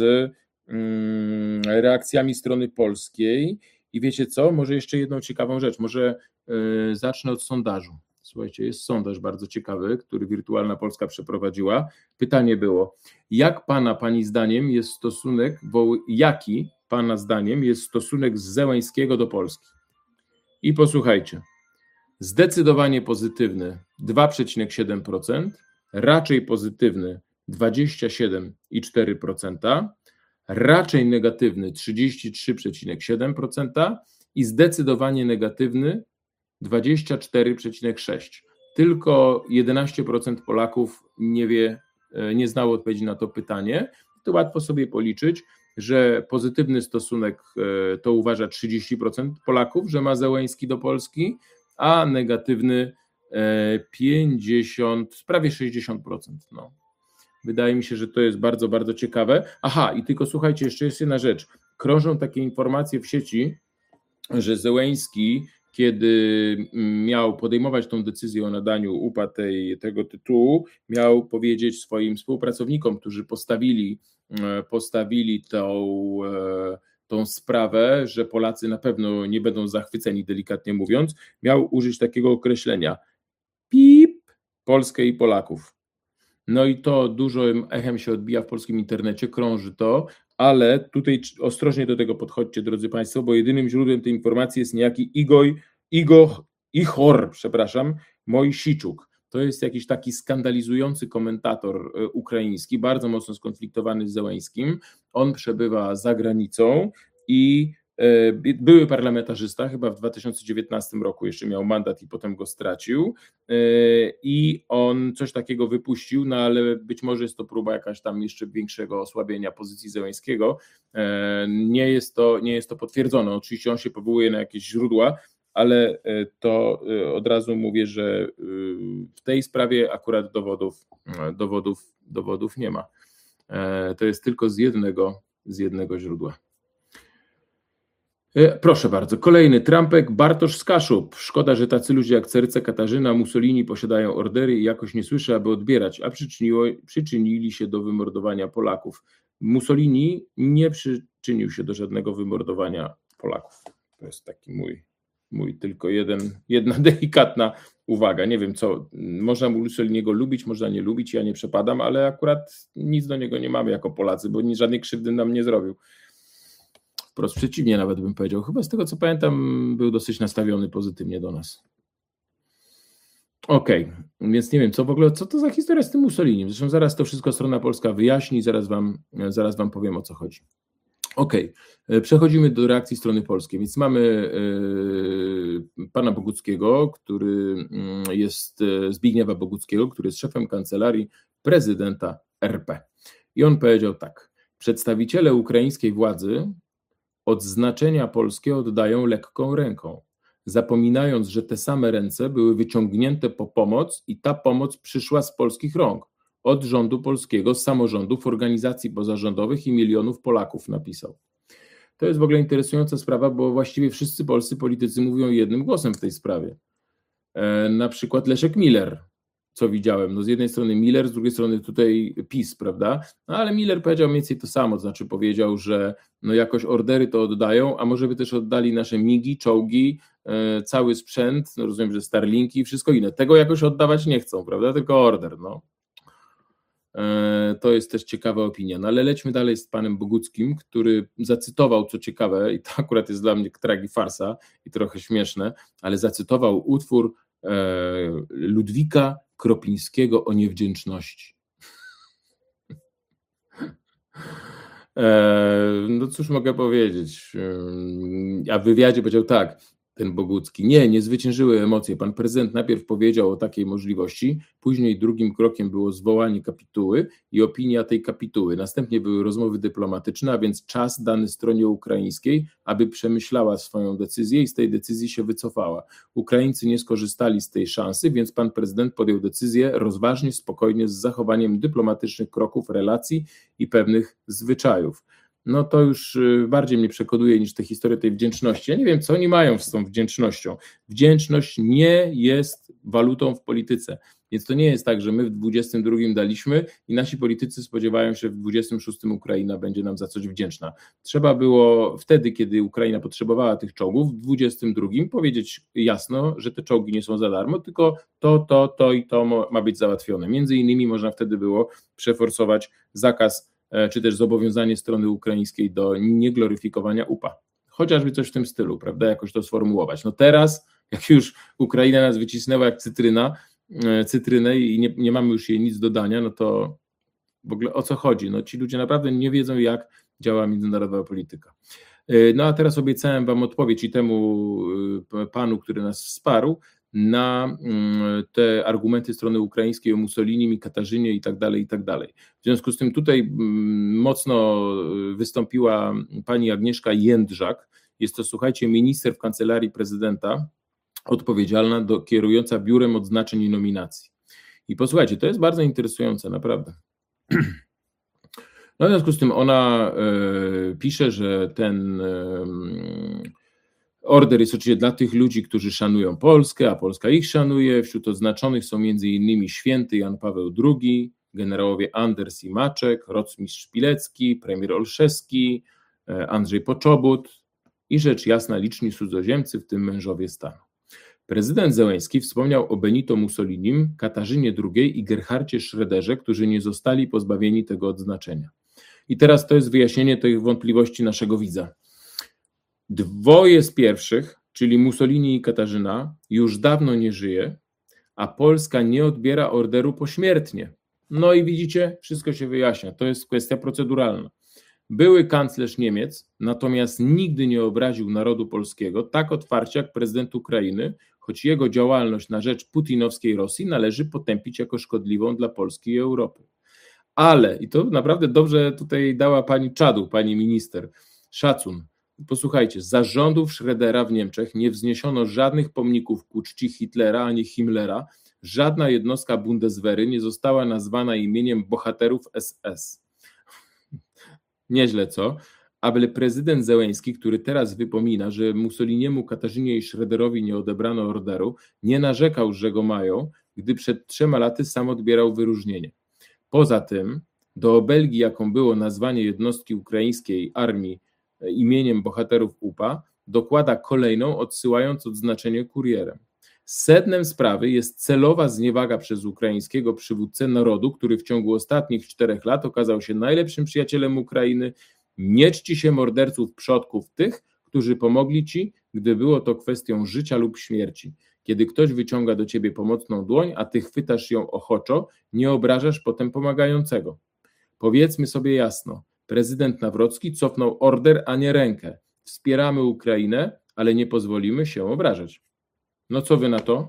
mm, reakcjami strony polskiej. I wiecie co, może jeszcze jedną ciekawą rzecz, może yy, zacznę od sondażu. Słuchajcie, jest sondaż bardzo ciekawy, który Wirtualna Polska przeprowadziła. Pytanie było, jak Pana, Pani zdaniem jest stosunek, bo jaki Pana zdaniem jest stosunek z Zełenskiego do Polski? I posłuchajcie, zdecydowanie pozytywny dwa przecinek siedem procent, raczej pozytywny dwadzieścia siedem przecinek cztery procent, raczej negatywny trzydzieści trzy przecinek siedem procent i zdecydowanie negatywny dwadzieścia cztery przecinek sześć procent. Tylko jedenaście procent Polaków nie wie, nie znało odpowiedzi na to pytanie. To łatwo sobie policzyć, że pozytywny stosunek to uważa trzydzieści procent Polaków, że ma Zełenski do Polski, a negatywny pięćdziesiąt, prawie sześćdziesiąt procent. No. Wydaje mi się, że to jest bardzo, bardzo ciekawe. Aha, i tylko słuchajcie, jeszcze jest jedna rzecz. Krążą takie informacje w sieci, że Zełenski, kiedy miał podejmować tą decyzję o nadaniu U P A tej, tego tytułu, miał powiedzieć swoim współpracownikom, którzy postawili, postawili tą, tą sprawę, że Polacy na pewno nie będą zachwyceni, delikatnie mówiąc, miał użyć takiego określenia pip, Polskę i Polaków. No i to dużym echem się odbija w polskim internecie, krąży to, ale tutaj ostrożnie do tego podchodźcie, drodzy Państwo, bo jedynym źródłem tej informacji jest niejaki Igor, Igor, Ichor, przepraszam, Mojsiczuk. To jest jakiś taki skandalizujący komentator ukraiński, bardzo mocno skonfliktowany z Zełenskim. On przebywa za granicą i były parlamentarzysta, chyba w dwa tysiące dziewiętnastym roku jeszcze miał mandat i potem go stracił i on coś takiego wypuścił, no ale być może jest to próba jakaś tam jeszcze większego osłabienia pozycji Zełenskiego. Nie jest to, nie jest to potwierdzone. Oczywiście on się powołuje na jakieś źródła, ale to od razu mówię, że w tej sprawie akurat dowodów, dowodów, dowodów nie ma. To jest tylko z jednego, z jednego źródła. Proszę bardzo, kolejny Trumpek, Bartosz Skaszub. Szkoda, że tacy ludzie jak Cerce, Katarzyna, Mussolini posiadają ordery i jakoś nie słyszę, aby odbierać, a przyczyniło, przyczynili się do wymordowania Polaków. Mussolini nie przyczynił się do żadnego wymordowania Polaków. To jest taki mój, mój tylko jeden, jedna delikatna uwaga. Nie wiem co, można Mussoliniego lubić, można nie lubić, ja nie przepadam, ale akurat nic do niego nie mamy jako Polacy, bo żadnej krzywdy nam nie zrobił. Wprost przeciwnie nawet bym powiedział. Chyba z tego co pamiętam był dosyć nastawiony pozytywnie do nas. Okej, okay. Więc nie wiem co w ogóle, co to za historia z tym Mussoliniem. Zresztą zaraz to wszystko strona polska wyjaśni, zaraz wam, zaraz wam powiem o co chodzi. Okej, okay. Przechodzimy do reakcji strony polskiej. Więc mamy yy, pana Boguckiego, który yy, jest Zbigniewa Boguckiego, który jest szefem kancelarii prezydenta R P. I on powiedział tak: przedstawiciele ukraińskiej władzy od znaczenia polskie oddają lekką ręką, zapominając, że te same ręce były wyciągnięte po pomoc i ta pomoc przyszła z polskich rąk, od rządu polskiego, z samorządów, organizacji pozarządowych i milionów Polaków, napisał. To jest w ogóle interesująca sprawa, bo właściwie wszyscy polscy politycy mówią jednym głosem w tej sprawie. E, na przykład Leszek Miller, co widziałem, no z jednej strony Miller, z drugiej strony tutaj PiS, prawda, no ale Miller powiedział mniej więcej to samo, to znaczy powiedział, że no jakoś ordery to oddają, a może by też oddali nasze migi, czołgi, e, cały sprzęt, no rozumiem, że Starlinki i wszystko inne, tego jakoś oddawać nie chcą, prawda, tylko order, no. E, to jest też ciekawa opinia, no ale lećmy dalej z panem Boguckim, który zacytował, co ciekawe, i to akurat jest dla mnie tragifarsa i trochę śmieszne, ale zacytował utwór e, Ludwika Kropińskiego o niewdzięczności. No cóż mogę powiedzieć, a w wywiadzie powiedział tak, ten Bogucki, nie, nie zwyciężyły emocje, pan prezydent najpierw powiedział o takiej możliwości, później drugim krokiem było zwołanie kapituły i opinia tej kapituły, następnie były rozmowy dyplomatyczne, a więc czas dany stronie ukraińskiej, aby przemyślała swoją decyzję i z tej decyzji się wycofała. Ukraińcy nie skorzystali z tej szansy, więc pan prezydent podjął decyzję rozważnie, spokojnie, z zachowaniem dyplomatycznych kroków, relacji i pewnych zwyczajów. No to już bardziej mnie przekonuje niż te historie tej wdzięczności. Ja nie wiem, co oni mają z tą wdzięcznością. Wdzięczność nie jest walutą w polityce, więc to nie jest tak, że my w dwudziestym drugim daliśmy i nasi politycy spodziewają się, że w dwudziestym szóstym Ukraina będzie nam za coś wdzięczna. Trzeba było wtedy, kiedy Ukraina potrzebowała tych czołgów, w dwudziestym drugim powiedzieć jasno, że te czołgi nie są za darmo, tylko to, to, to i to ma być załatwione. Między innymi można wtedy było przeforsować zakaz czy też zobowiązanie strony ukraińskiej do niegloryfikowania U P A. Chociażby coś w tym stylu, prawda, jakoś to sformułować. No teraz, jak już Ukraina nas wycisnęła jak cytryna, cytrynę i nie, nie mamy już jej nic dodania, no to w ogóle o co chodzi? No ci ludzie naprawdę nie wiedzą, jak działa międzynarodowa polityka. No a teraz obiecałem wam odpowiedź i temu panu, który nas wsparł, na te argumenty strony ukraińskiej o Mussolinim i Katarzynie i tak dalej, i tak dalej. W związku z tym tutaj mocno wystąpiła pani Agnieszka Jędrzak, jest to, słuchajcie, minister w kancelarii prezydenta, odpowiedzialna, do, kierująca biurem odznaczeń i nominacji. I posłuchajcie, to jest bardzo interesujące, naprawdę. No w związku z tym ona y, pisze, że ten y, order jest oczywiście dla tych ludzi, którzy szanują Polskę, a Polska ich szanuje. Wśród odznaczonych są między innymi święty Jan Paweł drugi, generałowie Anders i Maczek, rotmistrz Szpilecki, premier Olszewski, Andrzej Poczobut i rzecz jasna liczni cudzoziemcy, w tym mężowie stanu. Prezydent Zełenski wspomniał o Benito Mussolinim, Katarzynie drugiej i Gerhardzie Schröderze, którzy nie zostali pozbawieni tego odznaczenia. I teraz to jest wyjaśnienie tych wątpliwości naszego widza. Dwoje z pierwszych, czyli Mussolini i Katarzyna, już dawno nie żyje, a Polska nie odbiera orderu pośmiertnie. No i widzicie, wszystko się wyjaśnia. To jest kwestia proceduralna. Były kanclerz Niemiec, natomiast nigdy nie obraził narodu polskiego tak otwarcie jak prezydent Ukrainy, choć jego działalność na rzecz putinowskiej Rosji należy potępić jako szkodliwą dla Polski i Europy. Ale, i to naprawdę dobrze tutaj dała pani czadu, pani minister, szacun. Posłuchajcie, za rządów Schrödera w Niemczech nie wzniesiono żadnych pomników ku czci Hitlera ani Himmlera, żadna jednostka Bundeswehry nie została nazwana imieniem bohaterów S S. Nieźle, co? Ale prezydent Zełenski, który teraz wypomina, że Mussoliniemu, Katarzynie i Schröderowi nie odebrano orderu, nie narzekał, że go mają, gdy przed trzema laty sam odbierał wyróżnienie. Poza tym do obelgi, jaką było nazwanie jednostki ukraińskiej armii imieniem bohaterów U P A, dokłada kolejną, odsyłając odznaczenie kurierem. Sednem sprawy jest celowa zniewaga przez ukraińskiego przywódcę narodu, który w ciągu ostatnich czterech lat okazał się najlepszym przyjacielem Ukrainy. Nie czci się morderców przodków tych, którzy pomogli ci, gdy było to kwestią życia lub śmierci. Kiedy ktoś wyciąga do ciebie pomocną dłoń, a ty chwytasz ją ochoczo, nie obrażasz potem pomagającego. Powiedzmy sobie jasno, prezydent Nawrocki cofnął order, a nie rękę. Wspieramy Ukrainę, ale nie pozwolimy się obrażać. No co wy na to?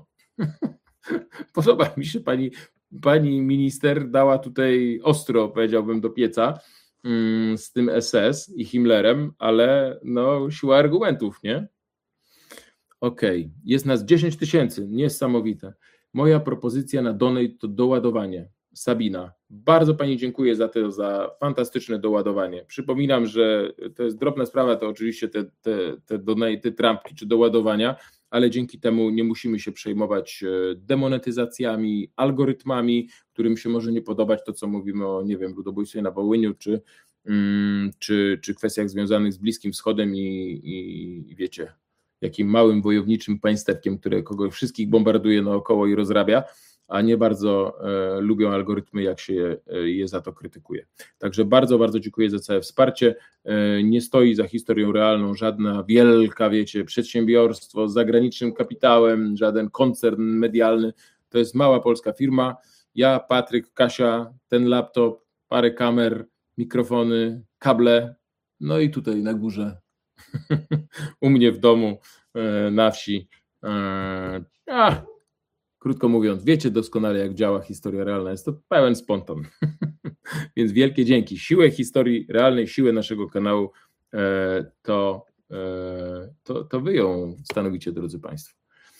Podoba mi się, pani, pani minister dała tutaj ostro, powiedziałbym, do pieca mm, z tym S S i Himmlerem, ale no siła argumentów, nie? Okej, okay. Jest nas dziesięć tysięcy, niesamowite. Moja propozycja na donate to doładowanie. Sabina, bardzo pani dziękuję za to, za fantastyczne doładowanie. Przypominam, że to jest drobna sprawa, to oczywiście te, te, te donaty, trampki czy doładowania, ale dzięki temu nie musimy się przejmować demonetyzacjami, algorytmami, którym się może nie podobać to, co mówimy o, nie wiem, ludobójstwie na Wołyniu, czy, mm, czy, czy kwestiach związanych z Bliskim Wschodem i, i, i wiecie, jakim małym wojowniczym państewkiem, które kogoś wszystkich bombarduje naokoło i rozrabia, a nie bardzo e, lubią algorytmy, jak się je, je za to krytykuje. Także bardzo, bardzo dziękuję za całe wsparcie. E, nie stoi za historią realną żadna wielka, wiecie, przedsiębiorstwo z zagranicznym kapitałem, żaden koncern medialny. To jest mała polska firma. Ja, Patryk, Kasia, ten laptop, parę kamer, mikrofony, kable, no i tutaj na górze, u mnie w domu, e, na wsi. E, a, Krótko mówiąc, wiecie doskonale, jak działa historia realna. Jest to pełen spontan. Więc wielkie dzięki. Siłę historii realnej, siłę naszego kanału e, to, e, to, to wy ją stanowicie, drodzy Państwo.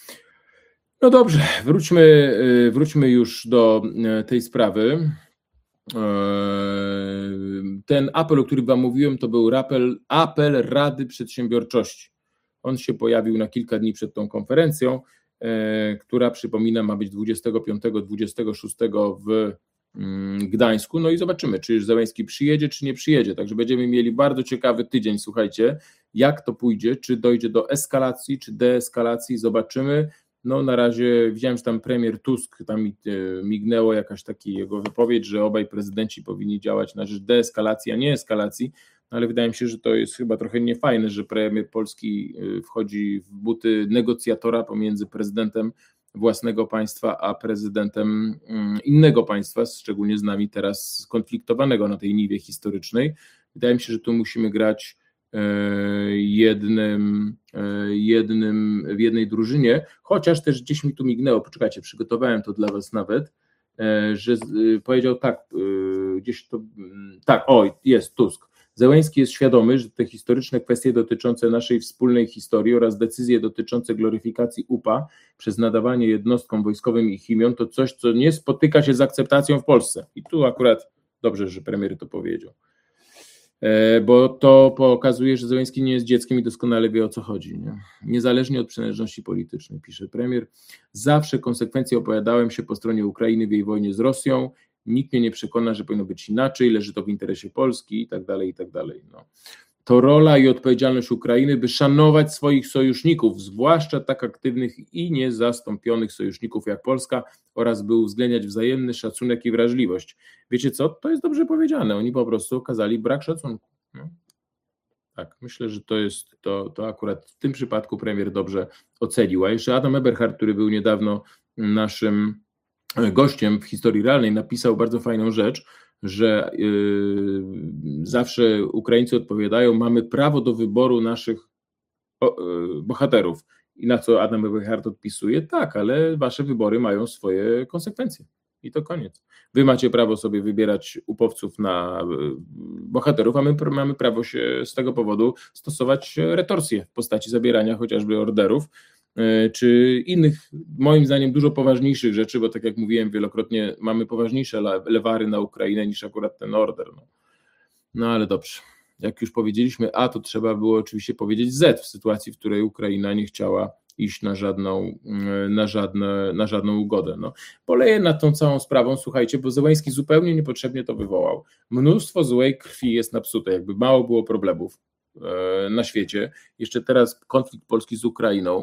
No dobrze, wróćmy, e, wróćmy już do e, tej sprawy. E, ten apel, o którym wam mówiłem, to był apel, apel Rady Przedsiębiorczości. On się pojawił na kilka dni przed tą konferencją, która, przypominam, ma być dwudziestego piątego do dwudziestego szóstego w Gdańsku. No i zobaczymy, czy już Zełenski przyjedzie, czy nie przyjedzie. Także będziemy mieli bardzo ciekawy tydzień, słuchajcie, jak to pójdzie, czy dojdzie do eskalacji, czy deeskalacji, zobaczymy. No na razie widziałem, że tam premier Tusk, tam mignęło jakaś taka jego wypowiedź, że obaj prezydenci powinni działać na rzecz deeskalacji, a nie eskalacji. Ale wydaje mi się, że to jest chyba trochę niefajne, że premier Polski wchodzi w buty negocjatora pomiędzy prezydentem własnego państwa a prezydentem innego państwa, szczególnie z nami teraz skonfliktowanego na tej niwie historycznej. Wydaje mi się, że tu musimy grać jednym, jednym, w jednej drużynie, chociaż też gdzieś mi tu mignęło, poczekajcie, przygotowałem to dla was nawet, że powiedział tak, gdzieś to, tak, oj, jest Tusk. Zełenski jest świadomy, że te historyczne kwestie dotyczące naszej wspólnej historii oraz decyzje dotyczące gloryfikacji U P A przez nadawanie jednostkom wojskowym ich imion to coś, co nie spotyka się z akceptacją w Polsce. I tu akurat dobrze, że premier to powiedział. Bo to pokazuje, że Zełenski nie jest dzieckiem i doskonale wie, o co chodzi. Nie? Niezależnie od przynależności politycznej, pisze premier, zawsze konsekwencje opowiadałem się po stronie Ukrainy w jej wojnie z Rosją. Nikt mnie nie przekona, że powinno być inaczej, leży to w interesie Polski i tak dalej, i tak dalej. No. to rola i odpowiedzialność Ukrainy, by szanować swoich sojuszników, zwłaszcza tak aktywnych i niezastąpionych sojuszników jak Polska, oraz by uwzględniać wzajemny szacunek i wrażliwość. Wiecie co? To jest dobrze powiedziane. Oni po prostu okazali brak szacunku. No. Tak, myślę, że to jest, to, to akurat w tym przypadku premier dobrze ocenił. A jeszcze Adam Eberhard, który był niedawno naszym gościem w Historii Realnej, napisał bardzo fajną rzecz, że yy, zawsze Ukraińcy odpowiadają, mamy prawo do wyboru naszych o, yy, bohaterów. I na co Adam Eberhard odpisuje, tak, ale wasze wybory mają swoje konsekwencje. I to koniec. Wy macie prawo sobie wybierać upowców na bohaterów, a my mamy prawo się z tego powodu stosować retorsję w postaci zabierania chociażby orderów, czy innych, moim zdaniem, dużo poważniejszych rzeczy, bo tak jak mówiłem wielokrotnie, mamy poważniejsze lewary na Ukrainę niż akurat ten order. No, no ale dobrze. Jak już powiedzieliśmy A, to trzeba było oczywiście powiedzieć Z w sytuacji, w której Ukraina nie chciała iść na żadną, na żadne, na żadną ugodę. No, poleję nad tą całą sprawą, słuchajcie, bo Zełenski zupełnie niepotrzebnie to wywołał. Mnóstwo złej krwi jest napsute, jakby mało było problemów e, na świecie. Jeszcze teraz konflikt Polski z Ukrainą.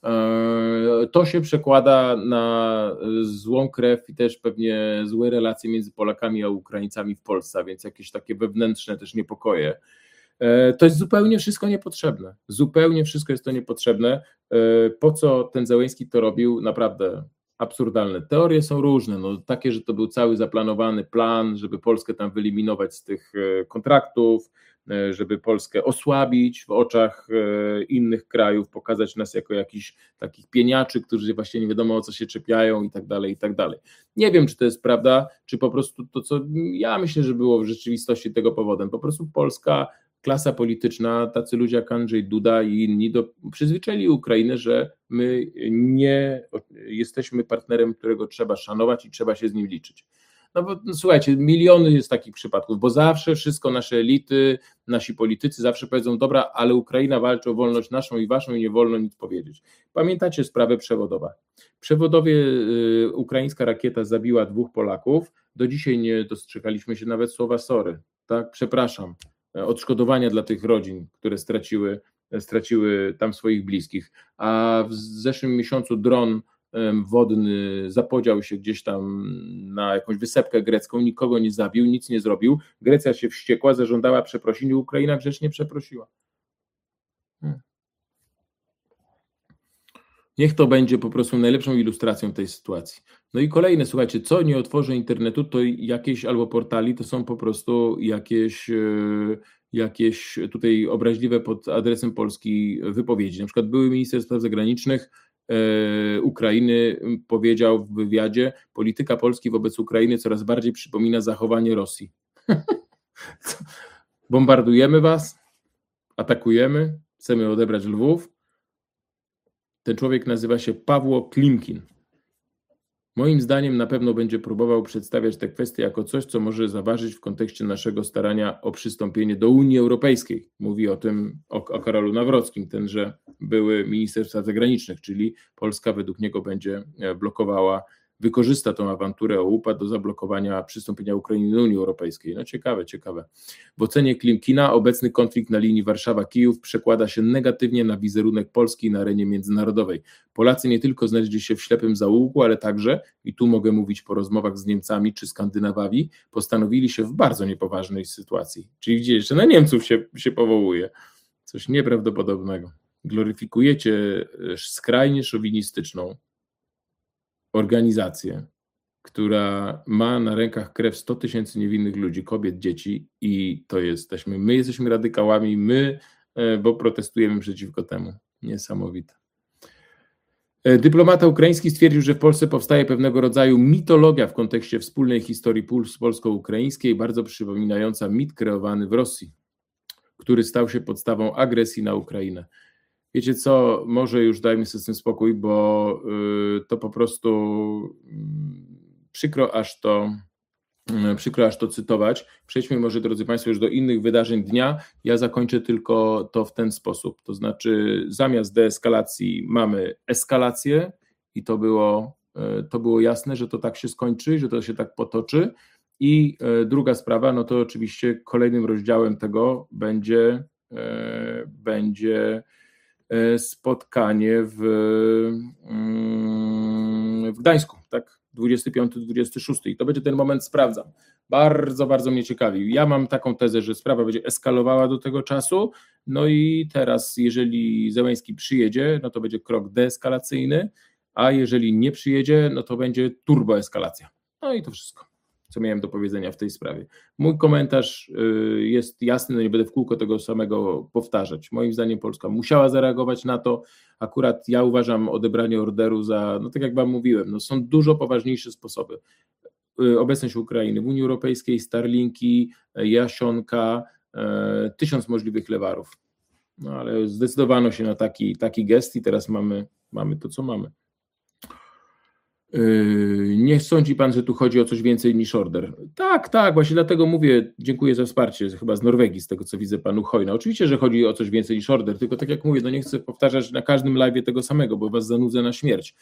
E, to się przekłada na złą krew i też pewnie złe relacje między Polakami a Ukraińcami w Polsce, a więc jakieś takie wewnętrzne też niepokoje. To jest zupełnie wszystko niepotrzebne. Zupełnie wszystko jest to niepotrzebne. Po co ten Zełenski to robił? Naprawdę absurdalne. Teorie są różne. No, takie, że to był cały zaplanowany plan, żeby Polskę tam wyeliminować z tych kontraktów, żeby Polskę osłabić w oczach innych krajów, pokazać nas jako jakichś takich pieniaczy, którzy właśnie nie wiadomo o co się czepiają i tak dalej, i tak dalej. Nie wiem, czy to jest prawda, czy po prostu to, co ja myślę, że było w rzeczywistości tego powodem. Po prostu Polska, klasa polityczna, tacy ludzie jak Andrzej Duda i inni do, przyzwyczaili Ukrainę, że my nie jesteśmy partnerem, którego trzeba szanować i trzeba się z nim liczyć. No bo no, słuchajcie, miliony jest takich przypadków, bo zawsze wszystko nasze elity, nasi politycy zawsze powiedzą, dobra, ale Ukraina walczy o wolność naszą i waszą i nie wolno nic powiedzieć. Pamiętacie sprawę Przewodowa? W Przewodowie y, ukraińska rakieta zabiła dwóch Polaków, do dzisiaj nie dostrzegaliśmy się nawet słowa sorry, tak, przepraszam, odszkodowania dla tych rodzin, które straciły, straciły tam swoich bliskich, a w zeszłym miesiącu dron wodny zapodział się gdzieś tam na jakąś wysepkę grecką, nikogo nie zabił, nic nie zrobił, Grecja się wściekła, zażądała przeprosin, Ukraina grzecznie przeprosiła. Hmm. Niech to będzie po prostu najlepszą ilustracją tej sytuacji. No i kolejne, słuchajcie, co nie otworzę internetu, to jakieś albo portali, to są po prostu jakieś, jakieś tutaj obraźliwe pod adresem Polski wypowiedzi. Na przykład były minister spraw zagranicznych Ukrainy powiedział w wywiadzie, polityka Polski wobec Ukrainy coraz bardziej przypomina zachowanie Rosji. Bombardujemy was, atakujemy, chcemy odebrać Lwów. Ten człowiek nazywa się Pawło Klimkin. Moim zdaniem na pewno będzie próbował przedstawiać te kwestie jako coś, co może zaważyć w kontekście naszego starania o przystąpienie do Unii Europejskiej. Mówi o tym, o, o Karolu Nawrockim, tenże były minister spraw zagranicznych, czyli Polska według niego będzie blokowała, wykorzysta tą awanturę o upad do zablokowania przystąpienia Ukrainy do Unii Europejskiej. No ciekawe, ciekawe. W ocenie Klimkina obecny konflikt na linii Warszawa-Kijów przekłada się negatywnie na wizerunek Polski na arenie międzynarodowej. Polacy nie tylko znaleźli się w ślepym zaułku, ale także, i tu mogę mówić po rozmowach z Niemcami czy Skandynawami, postanowili się w bardzo niepoważnej sytuacji. Czyli widzicie, że na Niemców się, się powołuje. Coś nieprawdopodobnego. Gloryfikujecie skrajnie szowinistyczną organizację, która ma na rękach krew sto tysięcy niewinnych ludzi, kobiet, dzieci i to jesteśmy, my jesteśmy radykałami, my, bo protestujemy przeciwko temu. Niesamowite. Dyplomata ukraiński stwierdził, że w Polsce powstaje pewnego rodzaju mitologia w kontekście wspólnej historii polsko-ukraińskiej, bardzo przypominająca mit kreowany w Rosji, który stał się podstawą agresji na Ukrainę. Wiecie co, może już dajmy sobie z tym spokój, bo y, to po prostu y, przykro aż to, y, przykro aż to cytować. Przejdźmy może, drodzy Państwo, już do innych wydarzeń dnia. Ja zakończę tylko to w ten sposób, to znaczy zamiast deeskalacji mamy eskalację i to było, y, to było jasne, że to tak się skończy, że to się tak potoczy. I y, druga sprawa, no to oczywiście kolejnym rozdziałem tego będzie będzie spotkanie w, w Gdańsku, tak? dwudziesty piąty dwudziesty szósty i to będzie ten moment, sprawdzam. Bardzo, bardzo mnie ciekawi. Ja mam taką tezę, że sprawa będzie eskalowała do tego czasu, no i teraz jeżeli Zełenski przyjedzie, no to będzie krok deeskalacyjny, a jeżeli nie przyjedzie, no to będzie turboeskalacja. No i to wszystko, co miałem do powiedzenia w tej sprawie. Mój komentarz jest jasny, no nie będę w kółko tego samego powtarzać. Moim zdaniem Polska musiała zareagować na to. Akurat ja uważam odebranie orderu za, no tak jak wam mówiłem, no są dużo poważniejsze sposoby. Obecność Ukrainy w Unii Europejskiej, Starlinki, Jasionka, tysiąc możliwych lewarów. No ale zdecydowano się na taki, taki gest i teraz mamy, mamy to, co mamy. Nie sądzi pan, że tu chodzi o coś więcej niż order? Tak, tak, właśnie dlatego mówię, dziękuję za wsparcie, chyba z Norwegii, z tego co widzę, panu Hojna. Oczywiście, że chodzi o coś więcej niż order, tylko tak jak mówię, no nie chcę powtarzać na każdym live'ie tego samego, bo was zanudzę na śmierć.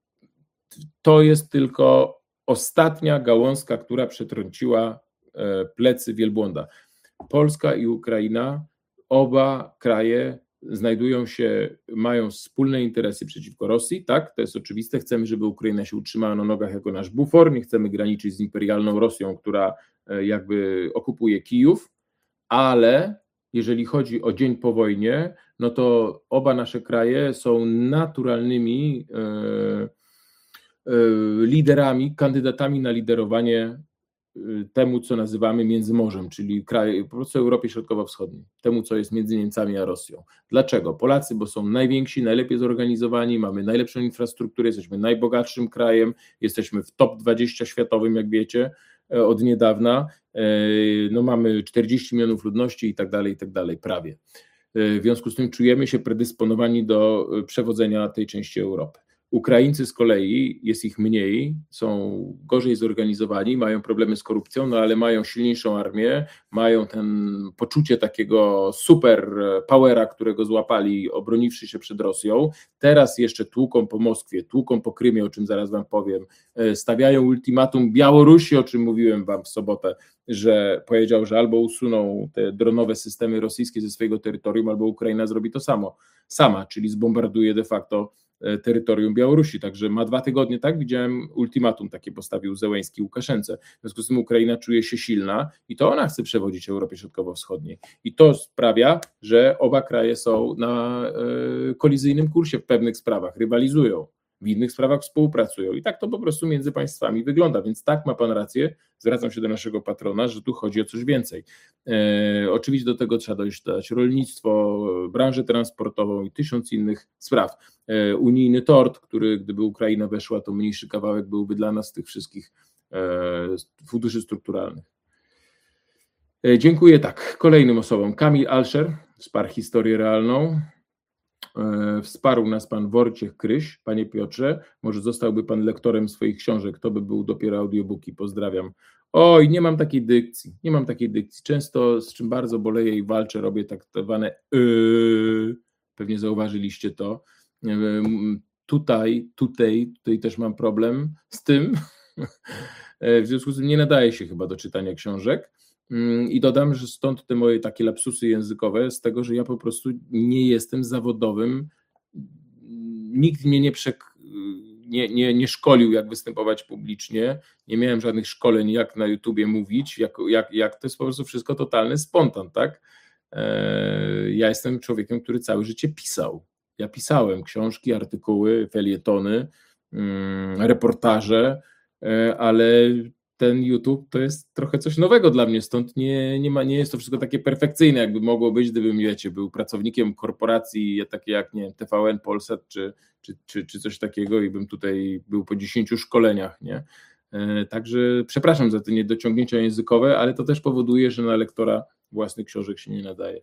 To jest tylko ostatnia gałązka, która przetrąciła plecy wielbłąda. Polska i Ukraina, oba kraje znajdują się, mają wspólne interesy przeciwko Rosji, tak, to jest oczywiste, chcemy, żeby Ukraina się utrzymała na nogach jako nasz bufor, nie chcemy graniczyć z imperialną Rosją, która jakby okupuje Kijów, ale jeżeli chodzi o dzień po wojnie, no to oba nasze kraje są naturalnymi e, e, liderami, kandydatami na liderowanie temu, co nazywamy Międzymorzem, czyli kraj, po prostu Europie Środkowo-Wschodniej, temu, co jest między Niemcami a Rosją. Dlaczego? Polacy, bo są najwięksi, najlepiej zorganizowani, mamy najlepszą infrastrukturę, jesteśmy najbogatszym krajem, jesteśmy w top dwudziestym światowym, jak wiecie, od niedawna, no mamy czterdzieści milionów ludności i tak dalej, i tak dalej, prawie. W związku z tym czujemy się predysponowani do przewodzenia tej części Europy. Ukraińcy z kolei, jest ich mniej, są gorzej zorganizowani, mają problemy z korupcją, no ale mają silniejszą armię, mają ten poczucie takiego super powera, którego złapali, obroniwszy się przed Rosją. Teraz jeszcze tłuką po Moskwie, tłuką po Krymie, o czym zaraz wam powiem, stawiają ultimatum Białorusi, o czym mówiłem wam w sobotę, że powiedział, że albo usuną te dronowe systemy rosyjskie ze swojego terytorium, albo Ukraina zrobi to samo, sama, czyli zbombarduje de facto terytorium Białorusi, także ma dwa tygodnie, tak, widziałem ultimatum takie postawił Zełenski Łukaszence, w związku z tym Ukraina czuje się silna i to ona chce przewodzić Europie Środkowo-Wschodniej i to sprawia, że oba kraje są na e, kolizyjnym kursie w pewnych sprawach, rywalizują, w innych sprawach współpracują i tak to po prostu między państwami wygląda, więc tak, ma pan rację, zwracam się do naszego patrona, że tu chodzi o coś więcej. E, oczywiście do tego trzeba dodać rolnictwo, branżę transportową i tysiąc innych spraw. E, unijny tort, który gdyby Ukraina weszła, to mniejszy kawałek byłby dla nas tych wszystkich e, funduszy strukturalnych. E, dziękuję tak, kolejnym osobom. Kamil Alszer, wsparł historię realną. Wsparł nas pan Wojciech Kryś. Panie Piotrze, może zostałby pan lektorem swoich książek, to by był dopiero audiobooki, pozdrawiam. Oj, nie mam takiej dykcji, nie mam takiej dykcji, często z czym bardzo boleję i walczę, robię tak zwane yy, pewnie zauważyliście to, tutaj, tutaj, tutaj też mam problem z tym, w związku z tym nie nadaje się chyba do czytania książek. I dodam, że stąd te moje takie lapsusy językowe, z tego, że ja po prostu nie jestem zawodowym, nikt mnie nie, przek, nie, nie, nie szkolił, jak występować publicznie, nie miałem żadnych szkoleń, jak na YouTubie mówić, jak, jak, jak to jest po prostu wszystko totalny spontan, tak? Ja jestem człowiekiem, który całe życie pisał. Ja pisałem książki, artykuły, felietony, reportaże, ale ten YouTube to jest trochę coś nowego dla mnie, stąd nie, nie, ma, nie jest to wszystko takie perfekcyjne, jakby mogło być, gdybym, wiecie, był pracownikiem korporacji takie jak, nie wiem, T V N, Polsat czy, czy, czy, czy coś takiego i bym tutaj był po dziesięciu szkoleniach, nie? E, także przepraszam za te niedociągnięcia językowe, ale to też powoduje, że na lektora własnych książek się nie nadaje.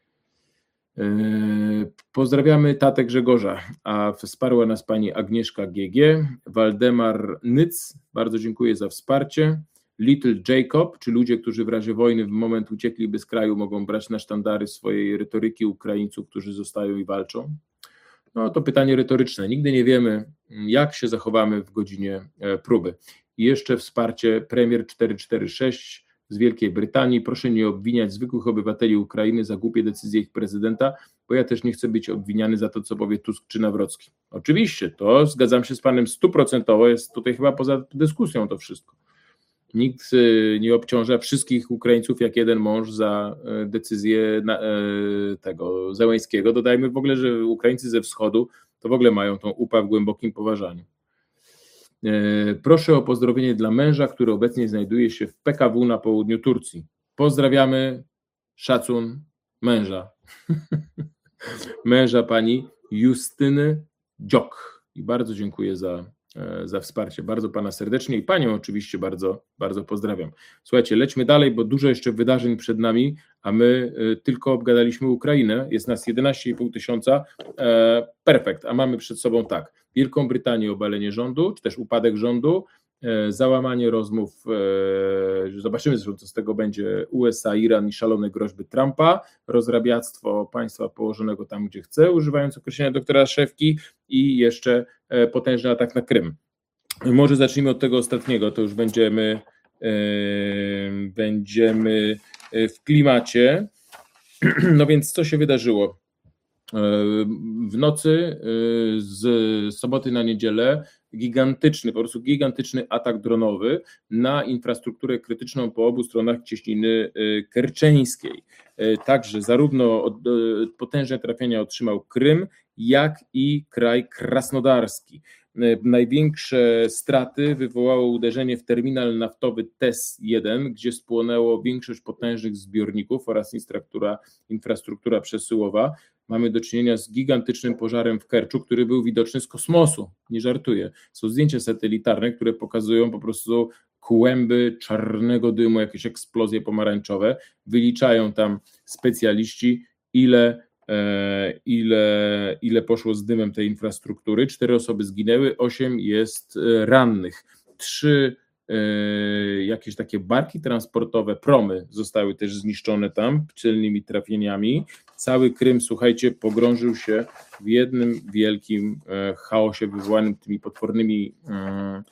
Pozdrawiamy tatę Grzegorza, a wsparła nas pani Agnieszka G G, Waldemar Nyc, bardzo dziękuję za wsparcie, Little Jacob, czy ludzie, którzy w razie wojny w moment uciekliby z kraju, mogą brać na sztandary swojej retoryki Ukraińców, którzy zostają i walczą? No to pytanie retoryczne, nigdy nie wiemy, jak się zachowamy w godzinie próby. I jeszcze wsparcie Premier czterysta czterdzieści sześć, z Wielkiej Brytanii. Proszę nie obwiniać zwykłych obywateli Ukrainy za głupie decyzje ich prezydenta, bo ja też nie chcę być obwiniany za to, co powie Tusk czy Nawrocki. Oczywiście, to zgadzam się z panem stuprocentowo, jest tutaj chyba poza dyskusją to wszystko. Nikt nie obciąża wszystkich Ukraińców jak jeden mąż za decyzję tego Zełenskiego. Dodajmy w ogóle, że Ukraińcy ze wschodu to w ogóle mają tą U P A w głębokim poważaniu. Proszę o pozdrowienie dla męża, który obecnie znajduje się w P K W na południu Turcji. Pozdrawiamy, szacun męża. Męża pani Justyny Dziok. I bardzo dziękuję za, za wsparcie. Bardzo pana serdecznie i panią oczywiście bardzo, bardzo pozdrawiam. Słuchajcie, lećmy dalej, bo dużo jeszcze wydarzeń przed nami, a my tylko obgadaliśmy Ukrainę. Jest nas jedenaście i pół tysiąca. E, perfekt, a mamy przed sobą tak. Wielką Brytanię obalenie rządu, czy też upadek rządu, e, załamanie rozmów, e, zobaczymy zresztą co z tego będzie, U S A, Iran i szalone groźby Trumpa, rozrabiactwo państwa położonego tam, gdzie chce, używając określenia doktora Szewki i jeszcze e, potężny atak na Krym. Może zacznijmy od tego ostatniego, to już będziemy, e, będziemy w klimacie. No więc co się wydarzyło? W nocy z soboty na niedzielę gigantyczny, po prostu gigantyczny atak dronowy na infrastrukturę krytyczną po obu stronach cieśniny kerczeńskiej. Także zarówno potężne trafienia otrzymał Krym, jak i kraj krasnodarski. Największe straty wywołało uderzenie w terminal naftowy T E S jeden, gdzie spłonęło większość potężnych zbiorników oraz infrastruktura, infrastruktura przesyłowa. Mamy do czynienia z gigantycznym pożarem w Kerczu, który był widoczny z kosmosu, nie żartuję. Są zdjęcia satelitarne, które pokazują po prostu kłęby czarnego dymu, jakieś eksplozje pomarańczowe. Wyliczają tam specjaliści, ile Ile, ile poszło z dymem tej infrastruktury. Cztery osoby zginęły, osiem jest rannych. Trzy e, jakieś takie barki transportowe, promy zostały też zniszczone tam celnymi trafieniami. Cały Krym, słuchajcie, pogrążył się w jednym wielkim e, chaosie wywołanym tymi potwornymi e,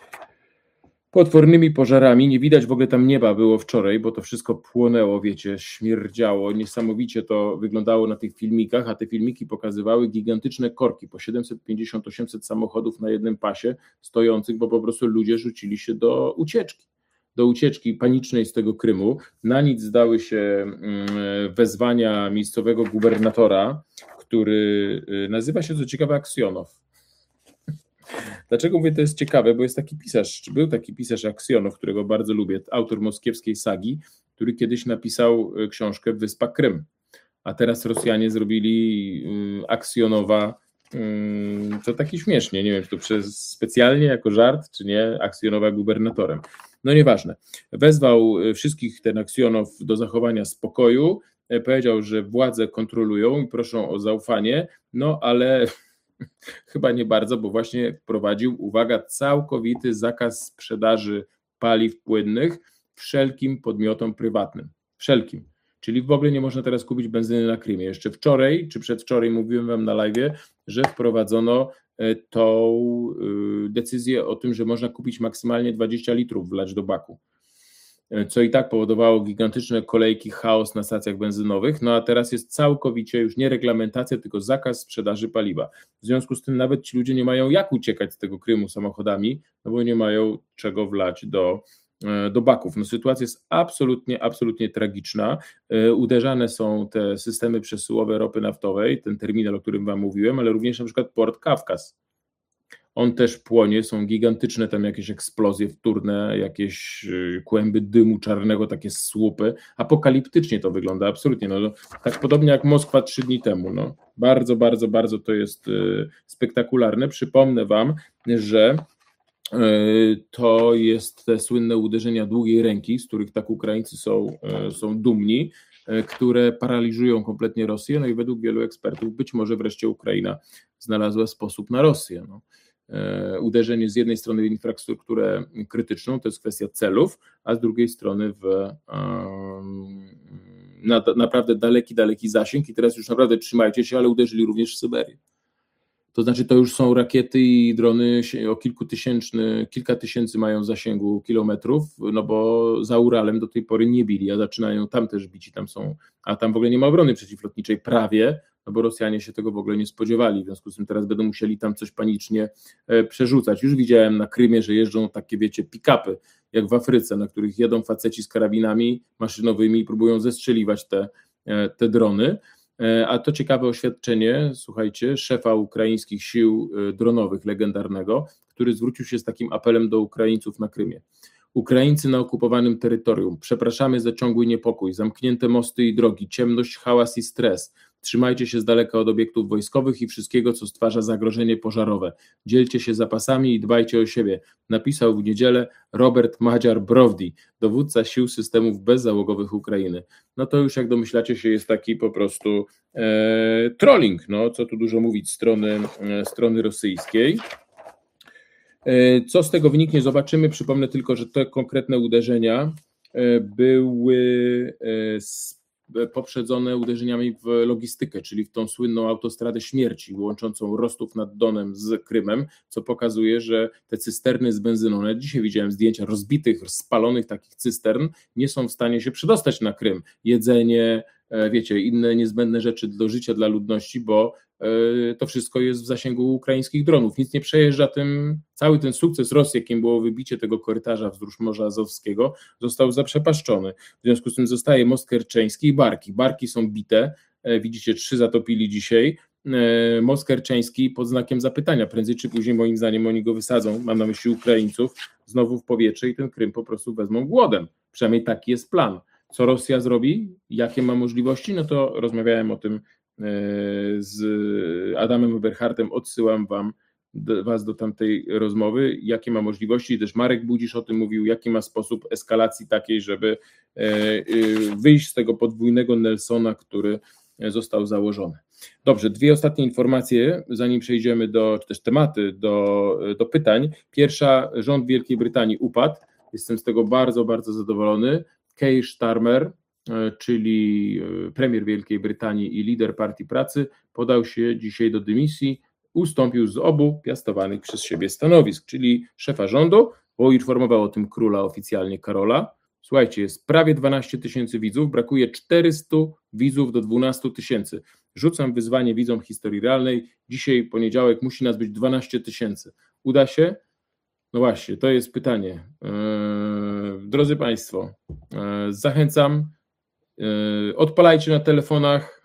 potwornymi pożarami. Nie widać w ogóle tam nieba było wczoraj, bo to wszystko płonęło, wiecie, śmierdziało. Niesamowicie to wyglądało na tych filmikach, a te filmiki pokazywały gigantyczne korki, po siedemset pięćdziesiąt osiemset samochodów na jednym pasie stojących, bo po prostu ludzie rzucili się do ucieczki. do ucieczki panicznej z tego Krymu. Na nic zdały się wezwania miejscowego gubernatora, który nazywa się, co ciekawe, Aksjonow. Dlaczego mówię, to jest ciekawe? Bo jest taki pisarz, czy był taki pisarz Aksjonow, którego bardzo lubię, autor moskiewskiej sagi, który kiedyś napisał książkę Wyspa Krym, a teraz Rosjanie zrobili Aksjonowa, to taki śmiesznie, nie wiem, czy to przez specjalnie jako żart, czy nie, Aksjonowa gubernatorem. No nieważne. Wezwał wszystkich ten Aksjonow do zachowania spokoju, powiedział, że władze kontrolują i proszą o zaufanie, no ale chyba nie bardzo, bo właśnie wprowadził, uwaga, całkowity zakaz sprzedaży paliw płynnych wszelkim podmiotom prywatnym. Wszelkim. Czyli w ogóle nie można teraz kupić benzyny na Krymie. Jeszcze wczoraj, czy przedwczoraj mówiłem wam na live'ie, że wprowadzono tą decyzję o tym, że można kupić maksymalnie dwadzieścia litrów wlać do baku. Co i tak powodowało gigantyczne kolejki, chaos na stacjach benzynowych, no a teraz jest całkowicie już nie reglamentacja, tylko zakaz sprzedaży paliwa. W związku z tym nawet ci ludzie nie mają jak uciekać z tego Krymu samochodami, no bo nie mają czego wlać do, do baków. No sytuacja jest absolutnie, absolutnie tragiczna. Uderzane są te systemy przesyłowe ropy naftowej, ten terminal, o którym wam mówiłem, ale również na przykład port Kawkaz. On też płonie, są gigantyczne tam jakieś eksplozje wtórne, jakieś kłęby dymu czarnego, takie słupy. Apokaliptycznie to wygląda, absolutnie. No, tak podobnie jak Moskwa trzy dni temu. No. Bardzo, bardzo, bardzo to jest spektakularne. Przypomnę wam, że to jest te słynne uderzenia długiej ręki, z których tak Ukraińcy są, są dumni, które paraliżują kompletnie Rosję. No i według wielu ekspertów być może wreszcie Ukraina znalazła sposób na Rosję. No. Uderzenie z jednej strony w infrastrukturę krytyczną, to jest kwestia celów, a z drugiej strony w na, naprawdę daleki, daleki zasięg i teraz już naprawdę trzymajcie się, ale uderzyli również w Syberię. To To znaczy to już są rakiety i drony o kilkutysięczny, kilka tysięcy mają zasięgu kilometrów, no bo za Uralem do tej pory nie bili, a zaczynają tam też bić i tam są, a tam w ogóle nie ma obrony przeciwlotniczej prawie, no bo Rosjanie się tego w ogóle nie spodziewali, w związku z tym teraz będą musieli tam coś panicznie przerzucać. Już widziałem na Krymie, że jeżdżą takie, wiecie, pick-upy, jak w Afryce, na których jedą faceci z karabinami maszynowymi i próbują zestrzeliwać te, te drony. A to ciekawe oświadczenie, słuchajcie, szefa ukraińskich sił dronowych legendarnego, który zwrócił się z takim apelem do Ukraińców na Krymie. Ukraińcy na okupowanym terytorium, przepraszamy za ciągły niepokój, zamknięte mosty i drogi, ciemność, hałas i stres. Trzymajcie się z daleka od obiektów wojskowych i wszystkiego, co stwarza zagrożenie pożarowe. Dzielcie się zapasami i dbajcie o siebie. Napisał w niedzielę Robert Madziar-Brovdi, dowódca sił systemów bezzałogowych Ukrainy. No to już, jak domyślacie się, jest taki po prostu e, trolling, no co tu dużo mówić, strony, e, strony rosyjskiej. E, co z tego wyniknie, zobaczymy. Przypomnę tylko, że te konkretne uderzenia e, były e, z poprzedzone uderzeniami w logistykę, czyli w tą słynną autostradę śmierci łączącą Rostów nad Donem z Krymem, co pokazuje, że te cysterny z benzyną, ja dzisiaj widziałem zdjęcia rozbitych, spalonych takich cystern, nie są w stanie się przedostać na Krym. Jedzenie, wiecie, inne niezbędne rzeczy do życia dla ludności, bo to wszystko jest w zasięgu ukraińskich dronów. Nic nie przejeżdża tym, cały ten sukces Rosji, jakim było wybicie tego korytarza wzdłuż Morza Azowskiego, został zaprzepaszczony. W związku z tym zostaje most kerczeński i barki. Barki są bite, widzicie, trzy zatopili dzisiaj. Most kerczeński pod znakiem zapytania, prędzej czy później moim zdaniem oni go wysadzą, mam na myśli Ukraińców, znowu w powietrze i ten Krym po prostu wezmą głodem. Przynajmniej taki jest plan. Co Rosja zrobi? Jakie ma możliwości? No to rozmawiałem o tym z Adamem Eberhardtem, odsyłam wam, was do tamtej rozmowy, jakie ma możliwości, też Marek Budzisz o tym mówił, jaki ma sposób eskalacji takiej, żeby wyjść z tego podwójnego Nelsona, który został założony. Dobrze, dwie ostatnie informacje, zanim przejdziemy do, czy też tematy, do, do pytań. Pierwsza, rząd Wielkiej Brytanii upadł, jestem z tego bardzo, bardzo zadowolony. Keir Starmer, czyli premier Wielkiej Brytanii i lider Partii Pracy, podał się dzisiaj do dymisji, ustąpił z obu piastowanych przez siebie stanowisk, czyli szefa rządu, poinformował o tym króla oficjalnie Karola. Słuchajcie, jest prawie dwanaście tysięcy widzów, brakuje czterysta widzów do dwunastu tysięcy. Rzucam wyzwanie widzom Historii Realnej, dzisiaj poniedziałek musi nas być dwanaście tysięcy. Uda się? No właśnie, to jest pytanie. Eee, drodzy Państwo, eee, zachęcam, odpalajcie na telefonach,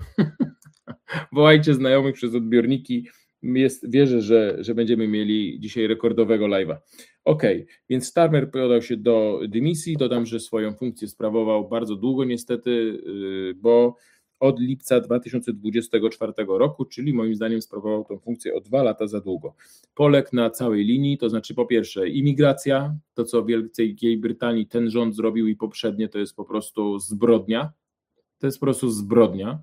wołajcie znajomych przez odbiorniki. Jest, wierzę, że, że będziemy mieli dzisiaj rekordowego live'a. Ok, więc Starmer podał się do dymisji. Dodam, że swoją funkcję sprawował bardzo długo niestety, bo od lipca dwa tysiące dwudziestego czwartego roku, czyli moim zdaniem sprawował tę funkcję o dwa lata za długo. Poległ na całej linii, to znaczy po pierwsze imigracja, to co w Wielkiej Brytanii ten rząd zrobił i poprzednie, to jest po prostu zbrodnia. To jest po prostu zbrodnia.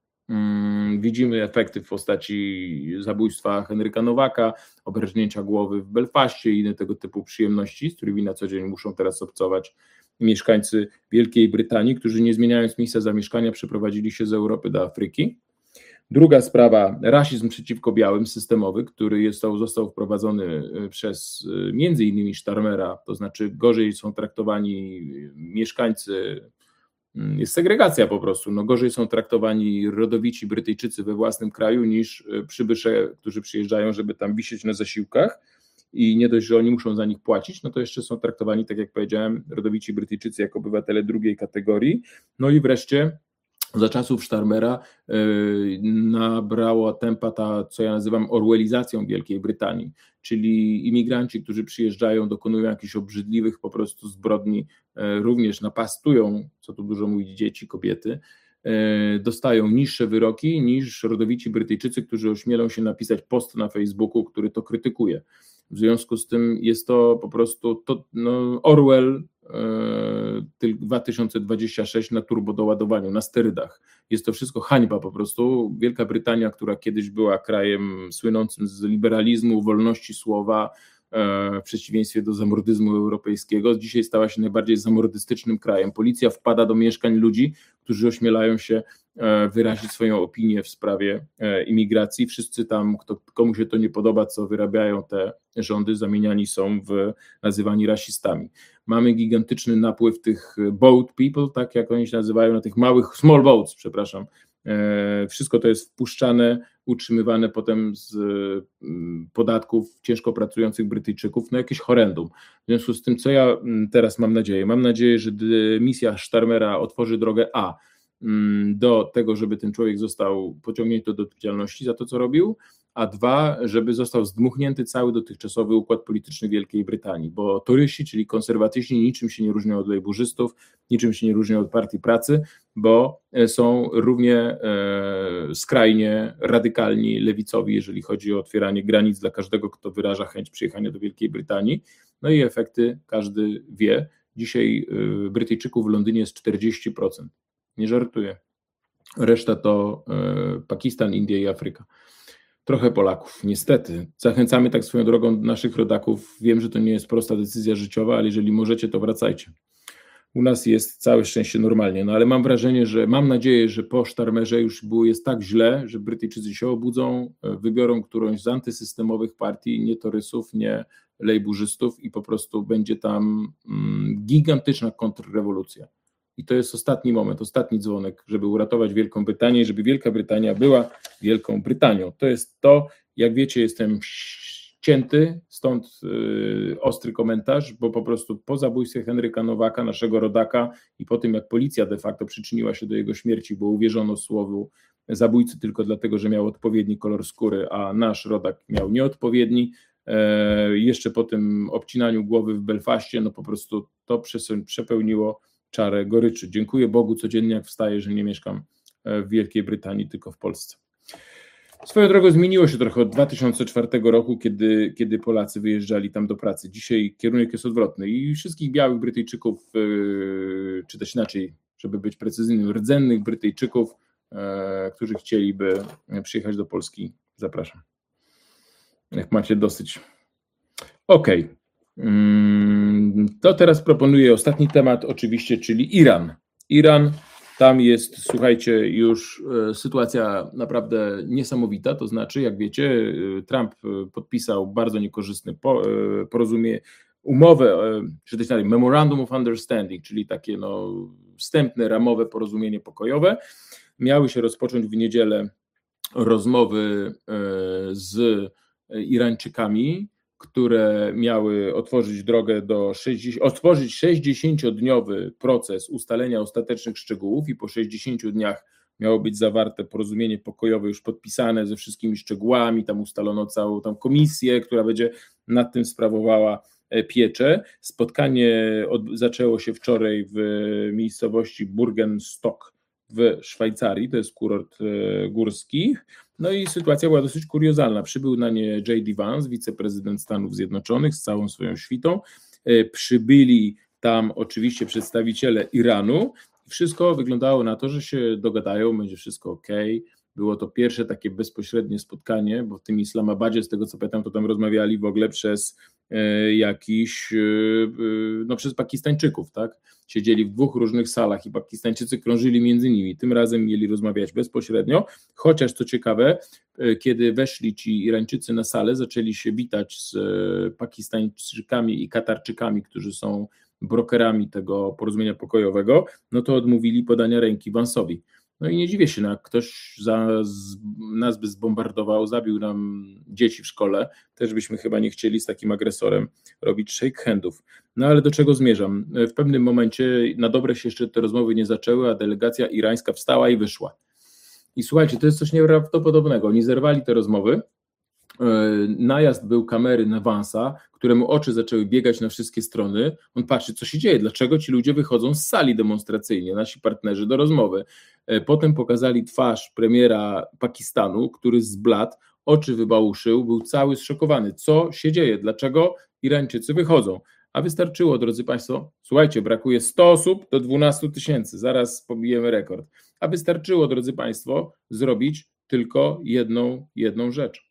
Hmm, widzimy efekty w postaci zabójstwa Henryka Nowaka, obrżnięcia głowy w Belfaście i inne tego typu przyjemności, z którymi na co dzień muszą teraz obcować mieszkańcy Wielkiej Brytanii, którzy nie zmieniając miejsca zamieszkania przeprowadzili się z Europy do Afryki. Druga sprawa, rasizm przeciwko białym systemowy, który jest, został wprowadzony przez między innymi Starmera, to znaczy gorzej są traktowani mieszkańcy, jest segregacja po prostu, no gorzej są traktowani rodowici Brytyjczycy we własnym kraju niż przybysze, którzy przyjeżdżają, żeby tam wisieć na zasiłkach i nie dość, że oni muszą za nich płacić, no to jeszcze są traktowani, tak jak powiedziałem, rodowici Brytyjczycy jako obywatele drugiej kategorii. No i wreszcie za czasów Starmera yy, nabrała tempa ta, co ja nazywam orwellizacją Wielkiej Brytanii, czyli imigranci, którzy przyjeżdżają, dokonują jakichś obrzydliwych po prostu zbrodni, yy, również napastują, co tu dużo mówić, dzieci, kobiety, yy, dostają niższe wyroki niż rodowici Brytyjczycy, którzy ośmielą się napisać post na Facebooku, który to krytykuje. W związku z tym jest to po prostu to, no, Orwell e, dwa tysiące dwadzieścia sześć na turbodoładowaniu, na sterydach. Jest to wszystko hańba po prostu. Wielka Brytania, która kiedyś była krajem słynącym z liberalizmu, wolności słowa, e, w przeciwieństwie do zamordyzmu europejskiego, dzisiaj stała się najbardziej zamordystycznym krajem. Policja wpada do mieszkań ludzi, którzy ośmielają się wyrazić swoją opinię w sprawie imigracji. Wszyscy tam, kto, komu się to nie podoba, co wyrabiają te rządy, zamieniani są w nazywani rasistami. Mamy gigantyczny napływ tych boat people, tak jak oni się nazywają, na tych małych, small boats, przepraszam. Wszystko to jest wpuszczane, utrzymywane potem z podatków ciężko pracujących Brytyjczyków, no jakieś horrendum. W związku z tym, co ja teraz mam nadzieję? Mam nadzieję, że misja Starmera otworzy drogę A do tego, żeby ten człowiek został pociągnięty do odpowiedzialności za to, co robił, a dwa, żeby został zdmuchnięty cały dotychczasowy układ polityczny Wielkiej Brytanii, bo toryści, czyli konserwatyści, niczym się nie różnią od lejburzystów, niczym się nie różnią od Partii Pracy, bo są równie e, skrajnie radykalni lewicowi, jeżeli chodzi o otwieranie granic dla każdego, kto wyraża chęć przyjechania do Wielkiej Brytanii. No i efekty każdy wie. Dzisiaj e, Brytyjczyków w Londynie jest czterdzieści procent. Nie żartuję. Reszta to e, Pakistan, India i Afryka. Trochę Polaków, niestety. Zachęcamy tak swoją drogą naszych rodaków. Wiem, że to nie jest prosta decyzja życiowa, ale jeżeli możecie, to wracajcie. U nas jest całe szczęście normalnie, no ale mam wrażenie, że mam nadzieję, że po Starmerze już było, jest tak źle, że Brytyjczycy się obudzą, wybiorą którąś z antysystemowych partii, nie torysów, nie lejburzystów i po prostu będzie tam mm, gigantyczna kontrrewolucja. I to jest ostatni moment, ostatni dzwonek, żeby uratować Wielką Brytanię i żeby Wielka Brytania była Wielką Brytanią. To jest to, jak wiecie, jestem ścięty, stąd yy, ostry komentarz, bo po prostu po zabójstwie Henryka Nowaka, naszego rodaka i po tym, jak policja de facto przyczyniła się do jego śmierci, bo uwierzono słowu zabójcy tylko dlatego, że miał odpowiedni kolor skóry, a nasz rodak miał nieodpowiedni, yy, jeszcze po tym obcinaniu głowy w Belfaście, no po prostu to przepełniło czarę goryczy. Dziękuję Bogu codziennie, jak wstaję, że nie mieszkam w Wielkiej Brytanii, tylko w Polsce. Swoją drogą zmieniło się trochę od dwa tysiące czwartego roku, kiedy, kiedy Polacy wyjeżdżali tam do pracy. Dzisiaj kierunek jest odwrotny i wszystkich białych Brytyjczyków, czy też inaczej, żeby być precyzyjnym, rdzennych Brytyjczyków, którzy chcieliby przyjechać do Polski, zapraszam. Jak macie dosyć. Okej. Okay. To teraz proponuję ostatni temat oczywiście, czyli Iran. Iran, tam jest, słuchajcie, już sytuacja naprawdę niesamowita, to znaczy, jak wiecie, Trump podpisał bardzo niekorzystny porozumienie, umowę, czy też dalej, Memorandum of Understanding, czyli takie no, wstępne, ramowe porozumienie pokojowe. Miały się rozpocząć w niedzielę rozmowy z Irańczykami, które miały otworzyć drogę do sześćdziesięciu, otworzyć sześćdziesięciodniowy proces ustalenia ostatecznych szczegółów i po sześćdziesięciu dniach miało być zawarte porozumienie pokojowe już podpisane ze wszystkimi szczegółami, tam ustalono całą tam komisję, która będzie nad tym sprawowała pieczę. Spotkanie od, zaczęło się wczoraj w miejscowości Burgenstock w Szwajcarii, to jest kurort górski. No i sytuacja była dosyć kuriozalna. Przybył na nie J D Vance, wiceprezydent Stanów Zjednoczonych z całą swoją świtą. Przybyli tam oczywiście przedstawiciele Iranu. Wszystko wyglądało na to, że się dogadają, będzie wszystko ok. Było to pierwsze takie bezpośrednie spotkanie, bo w tym Islamabadzie, z tego co pamiętam, to tam rozmawiali w ogóle przez e, jakiś, e, no przez Pakistańczyków, tak? Siedzieli w dwóch różnych salach i Pakistańczycy krążyli między nimi. Tym razem mieli rozmawiać bezpośrednio, chociaż co ciekawe, e, kiedy weszli ci Irańczycy na salę, zaczęli się witać z e, Pakistańczykami i Katarczykami, którzy są brokerami tego porozumienia pokojowego, no to odmówili podania ręki Vance'owi. No i nie dziwię się, no jak ktoś za, z, nas by zbombardował, zabił nam dzieci w szkole, też byśmy chyba nie chcieli z takim agresorem robić shake handów. No ale do czego zmierzam? W pewnym momencie na dobre się jeszcze te rozmowy nie zaczęły, a delegacja irańska wstała i wyszła. I słuchajcie, to jest coś nieprawdopodobnego. Oni zerwali te rozmowy. Najazd był kamery na Vance'a, któremu oczy zaczęły biegać na wszystkie strony. On patrzy, co się dzieje, dlaczego ci ludzie wychodzą z sali demonstracyjnie, nasi partnerzy do rozmowy. Potem pokazali twarz premiera Pakistanu, który zbladł, oczy wybałuszył, był cały zszokowany. Co się dzieje, dlaczego Irańczycy wychodzą? A wystarczyło, drodzy Państwo, słuchajcie, brakuje sto osób do dwunastu tysięcy, zaraz pobijemy rekord. A wystarczyło, drodzy Państwo, zrobić tylko jedną, jedną rzecz.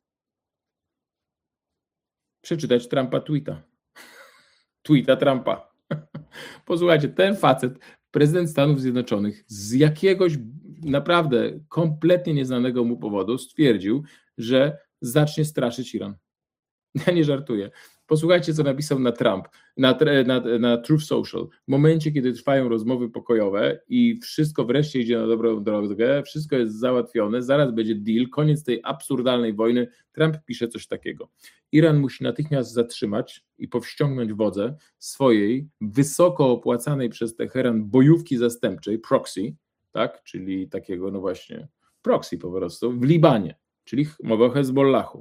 Przeczytać Trumpa tweeta. Tweeta Trumpa. Posłuchajcie, ten facet, prezydent Stanów Zjednoczonych, z jakiegoś naprawdę kompletnie nieznanego mu powodu stwierdził, że zacznie straszyć Iran. Ja nie żartuję. Posłuchajcie, co napisał na Trump, na, na, na Truth Social. W momencie, kiedy trwają rozmowy pokojowe i wszystko wreszcie idzie na dobrą drogę, wszystko jest załatwione, zaraz będzie deal, koniec tej absurdalnej wojny, Trump pisze coś takiego. Iran musi natychmiast zatrzymać i powściągnąć wodze swojej wysoko opłacanej przez Teheran bojówki zastępczej, proxy, tak, czyli takiego, no właśnie, proxy po prostu, w Libanie, czyli mowa o Hezbollahu.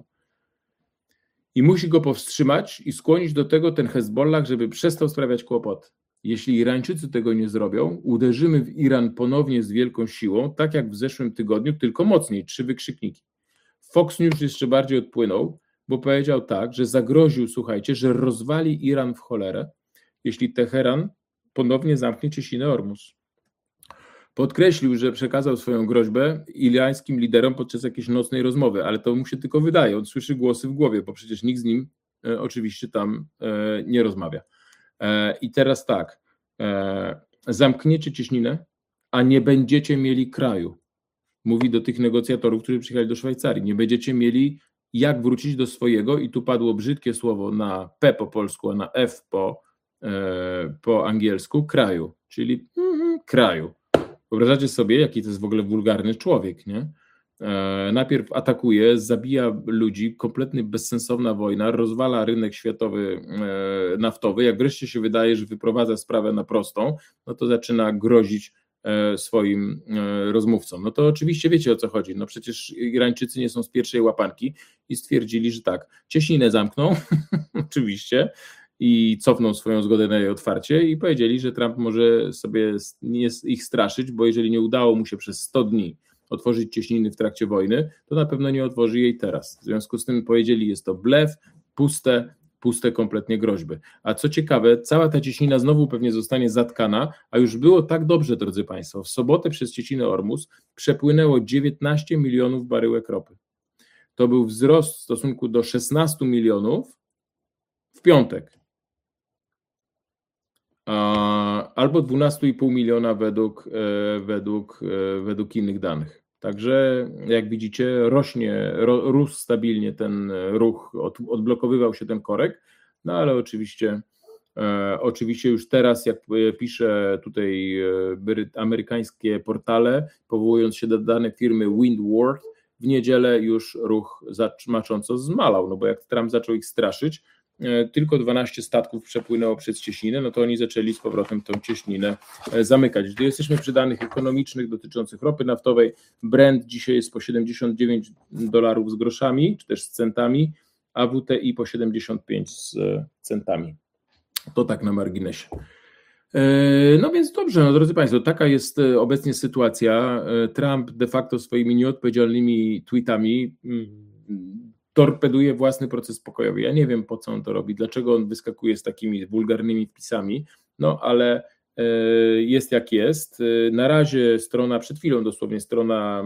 I musi go powstrzymać i skłonić do tego ten Hezbollah, żeby przestał sprawiać kłopoty. Jeśli Irańczycy tego nie zrobią, uderzymy w Iran ponownie z wielką siłą, tak jak w zeszłym tygodniu, tylko mocniej, trzy wykrzykniki. Fox News jeszcze bardziej odpłynął, bo powiedział tak, że zagroził, słuchajcie, że rozwali Iran w cholerę, jeśli Teheran ponownie zamknie cieśninę Ormus. Podkreślił, że przekazał swoją groźbę irańskim liderom podczas jakiejś nocnej rozmowy, ale to mu się tylko wydaje, on słyszy głosy w głowie, bo przecież nikt z nim e, oczywiście tam e, nie rozmawia. E, I teraz tak, e, zamkniecie cieśninę, a nie będziecie mieli kraju. Mówi do tych negocjatorów, którzy przyjechali do Szwajcarii, nie będziecie mieli jak wrócić do swojego i tu padło brzydkie słowo na P po polsku, a na F po, e, po angielsku, kraju, czyli mm, kraju. Wyobrażacie sobie, jaki to jest w ogóle wulgarny człowiek, nie? E, najpierw atakuje, zabija ludzi, kompletnie bezsensowna wojna, rozwala rynek światowy e, naftowy. Jak wreszcie się wydaje, że wyprowadza sprawę na prostą, no to zaczyna grozić e, swoim e, rozmówcom. No to oczywiście wiecie, o co chodzi. No przecież Irańczycy nie są z pierwszej łapanki i stwierdzili, że tak, cieśninę zamkną, oczywiście, i cofną swoją zgodę na jej otwarcie i powiedzieli, że Trump może sobie nie ich straszyć, bo jeżeli nie udało mu się przez sto dni otworzyć cieśniny w trakcie wojny, to na pewno nie otworzy jej teraz. W związku z tym powiedzieli, jest to blef, puste, puste kompletnie groźby. A co ciekawe, cała ta cieśnina znowu pewnie zostanie zatkana, a już było tak dobrze, drodzy Państwo. W sobotę przez cieśninę Ormus przepłynęło dziewiętnaście milionów baryłek ropy. To był wzrost w stosunku do szesnastu milionów w piątek. Albo dwanaście i pół miliona według, według, według innych danych. Także jak widzicie, rośnie, ro, rósł stabilnie ten ruch, od, odblokowywał się ten korek, no ale oczywiście, e, oczywiście już teraz, jak pisze tutaj e, amerykańskie portale, powołując się do danych firmy Windward, w niedzielę już ruch znacząco zmalał, no bo jak Trump zaczął ich straszyć, tylko dwanaście statków przepłynęło przez cieśninę, no to oni zaczęli z powrotem tą cieśninę zamykać. Gdy jesteśmy przy danych ekonomicznych dotyczących ropy naftowej, Brent dzisiaj jest po siedemdziesiąt dziewięć dolarów z groszami, czy też z centami, a W T I po siedemdziesiąt pięć z centami. To tak na marginesie. No więc dobrze, no drodzy Państwo, taka jest obecnie sytuacja. Trump de facto swoimi nieodpowiedzialnymi tweetami torpeduje własny proces pokojowy. Ja nie wiem, po co on to robi, dlaczego on wyskakuje z takimi wulgarnymi wpisami, no ale jest jak jest. Na razie strona, przed chwilą dosłownie strona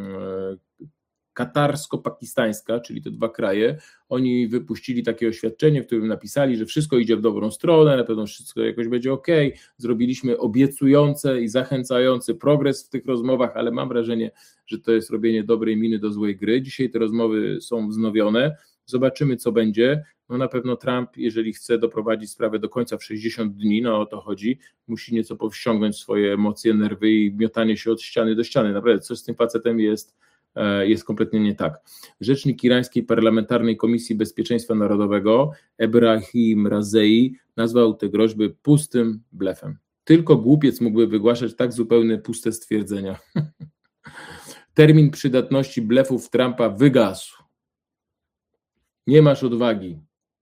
katarsko-pakistańska, czyli te dwa kraje, oni wypuścili takie oświadczenie, w którym napisali, że wszystko idzie w dobrą stronę, na pewno wszystko jakoś będzie ok, zrobiliśmy obiecujący i zachęcający progres w tych rozmowach, ale mam wrażenie, że to jest robienie dobrej miny do złej gry. Dzisiaj te rozmowy są wznowione, zobaczymy, co będzie. No na pewno Trump, jeżeli chce doprowadzić sprawę do końca w sześćdziesiąt dni, no o to chodzi, musi nieco powściągnąć swoje emocje, nerwy i miotanie się od ściany do ściany. Naprawdę coś z tym facetem jest jest kompletnie nie tak. Rzecznik irańskiej Parlamentarnej Komisji Bezpieczeństwa Narodowego Ebrahim Razei nazwał te groźby pustym blefem. Tylko głupiec mógłby wygłaszać tak zupełnie puste stwierdzenia. Termin przydatności blefów Trumpa wygasł. Nie masz odwagi.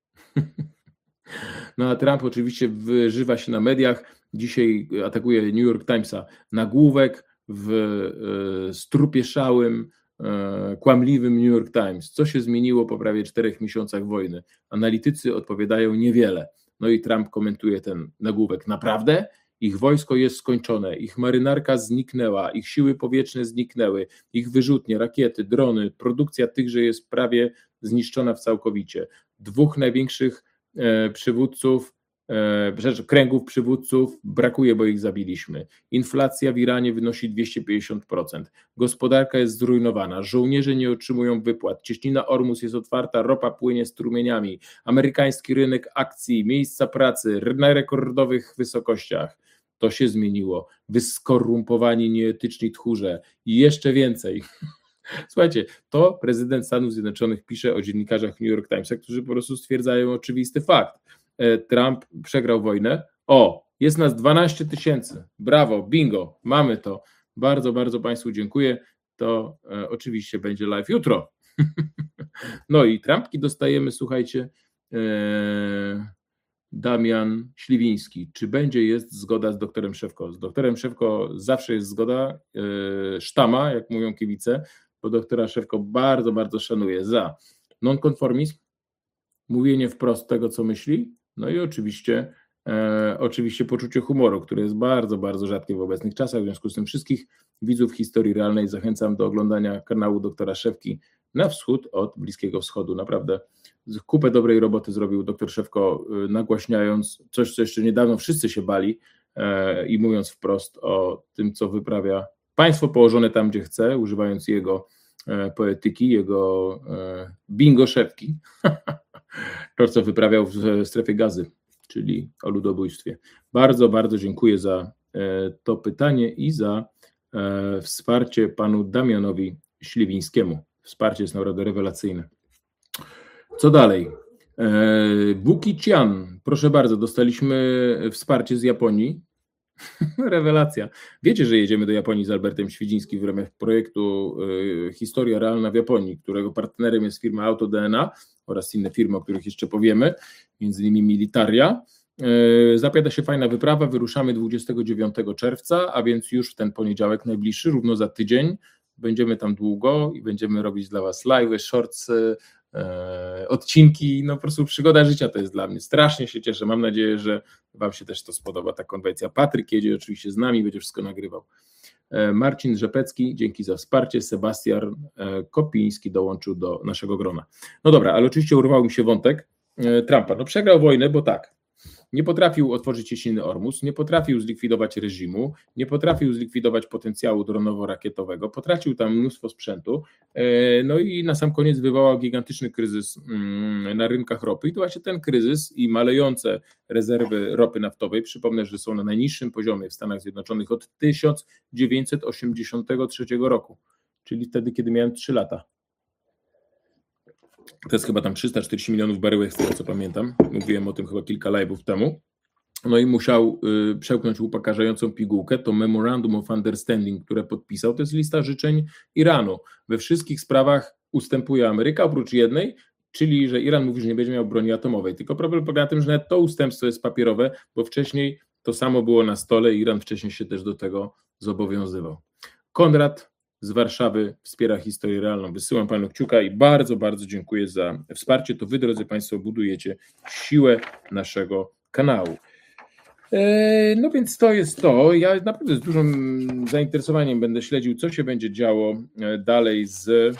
No a Trump oczywiście wyżywa się na mediach. Dzisiaj atakuje New York Timesa. Nagłówek w strupieszałym, kłamliwym New York Times. Co się zmieniło po prawie czterech miesiącach wojny? Analitycy odpowiadają niewiele. No i Trump komentuje ten nagłówek. Naprawdę? Ich wojsko jest skończone, ich marynarka zniknęła, ich siły powietrzne zniknęły, ich wyrzutnie, rakiety, drony, produkcja tychże jest prawie zniszczona w całkowicie. Dwóch największych e, przywódców Przecież kręgów przywódców brakuje, bo ich zabiliśmy. Inflacja w Iranie wynosi dwieście pięćdziesiąt procent. Gospodarka jest zrujnowana. Żołnierze nie otrzymują wypłat. Cieśnina Ormus jest otwarta, ropa płynie strumieniami. Amerykański rynek akcji, miejsca pracy na rekordowych wysokościach. To się zmieniło. Wy skorumpowani, nieetyczni tchórze. I jeszcze więcej. Słuchajcie, to prezydent Stanów Zjednoczonych pisze o dziennikarzach New York Timesa, którzy po prostu stwierdzają oczywisty fakt. Trump przegrał wojnę. O, jest nas dwanaście tysięcy. Brawo, bingo, mamy to. Bardzo, bardzo Państwu dziękuję. To e, oczywiście będzie live jutro. No i trampki dostajemy, słuchajcie, e, Damian Śliwiński. Czy będzie, jest zgoda z doktorem Szewko? Z doktorem Szewko zawsze jest zgoda, e, sztama, jak mówią kibice, bo doktora Szewko bardzo, bardzo szanuję za nonkonformizm, mówienie wprost tego, co myśli, no i oczywiście, e, oczywiście poczucie humoru, które jest bardzo, bardzo rzadkie w obecnych czasach. W związku z tym wszystkich widzów historii realnej zachęcam do oglądania kanału doktora Szewki na wschód od Bliskiego Wschodu. Naprawdę kupę dobrej roboty zrobił doktor Szewko, e, nagłaśniając coś, co jeszcze niedawno wszyscy się bali e, i mówiąc wprost o tym, co wyprawia państwo położone tam, gdzie chce, używając jego e, poetyki, jego e, bingo Szewki. To, co wyprawiał w strefie Gazy, czyli o ludobójstwie. Bardzo, bardzo dziękuję za to pytanie i za wsparcie panu Damianowi Śliwińskiemu. Wsparcie jest naprawdę rewelacyjne. Co dalej? Buki Chian, proszę bardzo, dostaliśmy wsparcie z Japonii. Rewelacja. Wiecie, że jedziemy do Japonii z Albertem Świdzińskim w ramach projektu y, Historia Realna w Japonii, którego partnerem jest firma Auto D N A oraz inne firmy, o których jeszcze powiemy, między innymi Militaria. Y, zapowiada się fajna wyprawa, wyruszamy dwudziestego dziewiątego czerwca, a więc już w ten poniedziałek najbliższy, równo za tydzień. Będziemy tam długo i będziemy robić dla Was live'y, shortsy, e, odcinki, no po prostu przygoda życia to jest dla mnie. Strasznie się cieszę, mam nadzieję, że Wam się też to spodoba, ta konwencja. Patryk jedzie oczywiście z nami, będzie wszystko nagrywał. E, Marcin Rzepecki, dzięki za wsparcie, Sebastian e, Kopiński dołączył do naszego grona. No dobra, ale oczywiście urwał mi się wątek e, Trumpa. No przegrał wojnę, bo tak, nie potrafił otworzyć cieśniny Ormus, nie potrafił zlikwidować reżimu, nie potrafił zlikwidować potencjału dronowo-rakietowego, potracił tam mnóstwo sprzętu, no i na sam koniec wywołał gigantyczny kryzys na rynkach ropy i to właśnie ten kryzys i malejące rezerwy ropy naftowej, przypomnę, że są na najniższym poziomie w Stanach Zjednoczonych od tysiąc dziewięćset osiemdziesiątego trzeciego roku, czyli wtedy, kiedy miałem trzy lata. To jest chyba tam trzysta czterdzieści milionów baryłek, z tego co pamiętam. Mówiłem o tym chyba kilka live'ów temu. No i musiał y, przełknąć upokarzającą pigułkę, to Memorandum of Understanding, które podpisał, to jest lista życzeń Iranu. We wszystkich sprawach ustępuje Ameryka, oprócz jednej, czyli że Iran mówi, że nie będzie miał broni atomowej. Tylko problem polega na tym, że nawet to ustępstwo jest papierowe, bo wcześniej to samo było na stole i Iran wcześniej się też do tego zobowiązywał. Konrad z Warszawy wspiera historię realną. Wysyłam panu kciuka i bardzo, bardzo dziękuję za wsparcie. To wy, drodzy państwo, budujecie siłę naszego kanału. No więc to jest to. Ja naprawdę z dużym zainteresowaniem będę śledził, co się będzie działo dalej z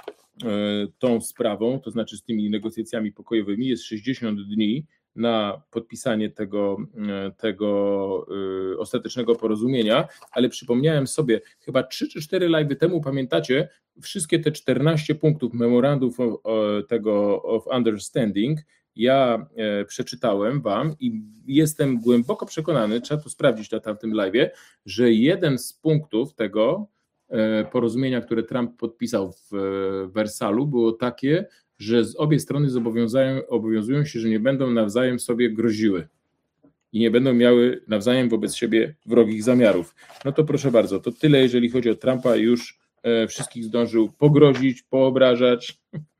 tą sprawą, to znaczy z tymi negocjacjami pokojowymi. Jest sześćdziesiąt dni na podpisanie tego, tego y, ostatecznego porozumienia, ale przypomniałem sobie, chyba trzy czy cztery live'y temu, pamiętacie, wszystkie te czternaście punktów memorandów o, o, tego of understanding ja e, przeczytałem wam i jestem głęboko przekonany, trzeba to sprawdzić na tamtym live'ie, że jeden z punktów tego e, porozumienia, które Trump podpisał w e, Wersalu, było takie, że z obie strony zobowiązują, obowiązują się, że nie będą nawzajem sobie groziły i nie będą miały nawzajem wobec siebie wrogich zamiarów. No to proszę bardzo, to tyle, jeżeli chodzi o Trumpa. Już e, wszystkich zdążył pogrozić, poobrażać.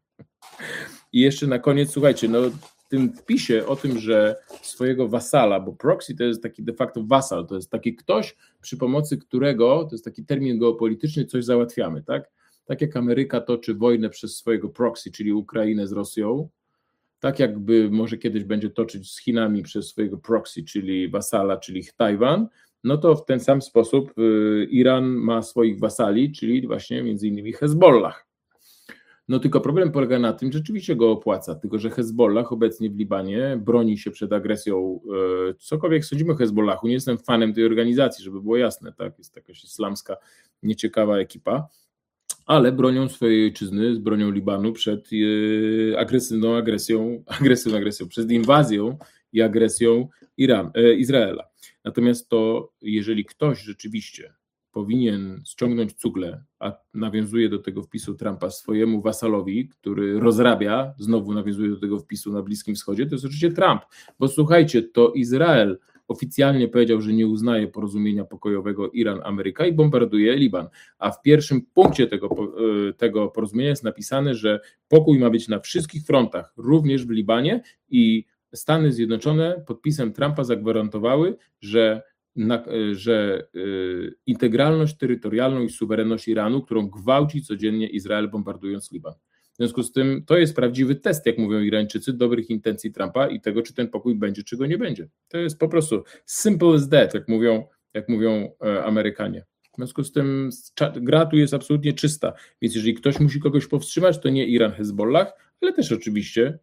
I jeszcze na koniec, słuchajcie, no w tym wpisie o tym, że swojego wasala, bo proxy to jest taki de facto wasal, to jest taki ktoś, przy pomocy którego, to jest taki termin geopolityczny, coś załatwiamy, tak? Tak jak Ameryka toczy wojnę przez swojego proxy, czyli Ukrainę z Rosją, tak jakby może kiedyś będzie toczyć z Chinami przez swojego proxy, czyli wasala, czyli Tajwan, no to w ten sam sposób Iran ma swoich wasali, czyli właśnie między innymi Hezbollah. No tylko problem polega na tym, że rzeczywiście go opłaca, tylko że Hezbollah obecnie w Libanie broni się przed agresją, e, cokolwiek sądzimy o Hezbollahu, nie jestem fanem tej organizacji, żeby było jasne, tak, jest jakaś islamska, nieciekawa ekipa, ale bronią swojej ojczyzny, z bronią Libanu przed e, agresywną agresją, agresywną agresją, przed inwazją i agresją Iran, e, Izraela. Natomiast to, jeżeli ktoś rzeczywiście powinien ściągnąć cugle, a nawiązuje do tego wpisu Trumpa swojemu wasalowi, który rozrabia, znowu nawiązuje do tego wpisu na Bliskim Wschodzie, to jest oczywiście Trump, bo słuchajcie, to Izrael oficjalnie powiedział, że nie uznaje porozumienia pokojowego Iran-Ameryka i bombarduje Liban, a w pierwszym punkcie tego, tego porozumienia jest napisane, że pokój ma być na wszystkich frontach, również w Libanie, i Stany Zjednoczone podpisem Trumpa zagwarantowały, że Na, że y, integralność terytorialną i suwerenność Iranu, którą gwałci codziennie Izrael, bombardując Liban. W związku z tym to jest prawdziwy test, jak mówią Irańczycy, dobrych intencji Trumpa i tego, czy ten pokój będzie, czy go nie będzie. To jest po prostu simple as that, jak mówią, jak mówią e, Amerykanie. W związku z tym gra tu jest absolutnie czysta, więc jeżeli ktoś musi kogoś powstrzymać, to nie Iran, Hezbollah, ale też oczywiście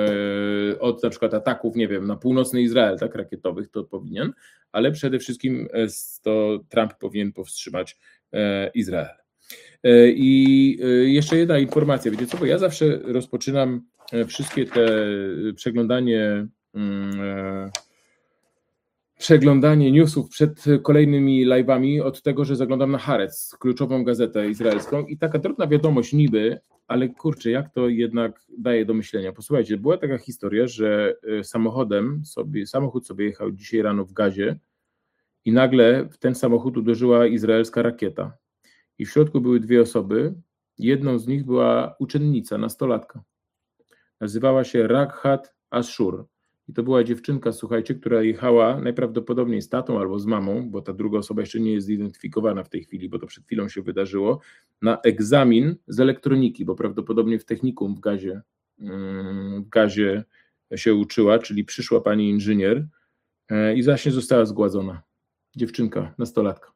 e, od na przykład ataków, nie wiem, na północny Izrael, tak, rakietowych, to powinien, ale przede wszystkim to Trump powinien powstrzymać e, Izrael. E, I e, jeszcze jedna informacja, wiecie co, bo ja zawsze rozpoczynam wszystkie te przeglądanie e, przeglądanie newsów przed kolejnymi live'ami od tego, że zaglądam na Haaretz, kluczową gazetę izraelską, i taka drobna wiadomość niby, ale kurczę, jak to jednak daje do myślenia. Posłuchajcie, była taka historia, że samochodem sobie, samochód sobie jechał dzisiaj rano w Gazie i nagle w ten samochód uderzyła izraelska rakieta. I w środku były dwie osoby, jedną z nich była uczennica, nastolatka. Nazywała się Raghat Ashur. I to była dziewczynka, słuchajcie, która jechała najprawdopodobniej z tatą albo z mamą, bo ta druga osoba jeszcze nie jest zidentyfikowana w tej chwili, bo to przed chwilą się wydarzyło, na egzamin z elektroniki, bo prawdopodobnie w technikum w Gazie, w Gazie się uczyła, czyli przyszła pani inżynier i właśnie została zgładzona. Dziewczynka, nastolatka.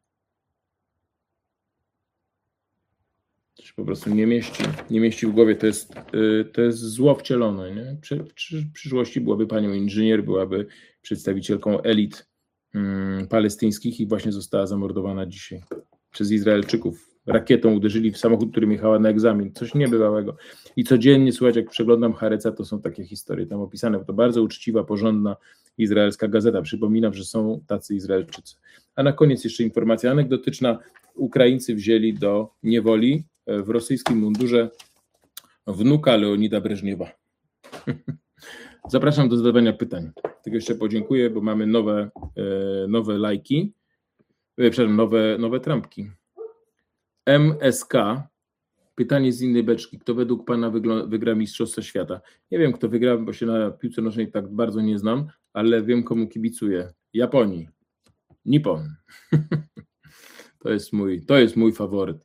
To się po prostu nie mieści, nie mieści w głowie, to jest, to jest zło wcielone. Nie? Przy, przy, w przyszłości byłaby panią inżynier, byłaby przedstawicielką elit hmm, palestyńskich i właśnie została zamordowana dzisiaj przez Izraelczyków. Rakietą uderzyli w samochód, którym jechała na egzamin. Coś niebywałego. I codziennie, słuchajcie, jak przeglądam Haaretza, to są takie historie tam opisane. To bardzo uczciwa, porządna izraelska gazeta. Przypominam, że są tacy Izraelczycy. A na koniec jeszcze informacja anegdotyczna. Ukraińcy wzięli do niewoli w rosyjskim mundurze wnuka Leonida Breżniewa. Zapraszam do zadawania pytań. Tylko jeszcze podziękuję, bo mamy nowe, nowe lajki, przepraszam, nowe, nowe trampki. M S K, pytanie z innej beczki. Kto według pana wygra Mistrzostwo Świata? Nie wiem, kto wygra, bo się na piłce nożnej tak bardzo nie znam, ale wiem, komu kibicuję. Japonii. Nippon. To jest mój, to jest mój faworyt.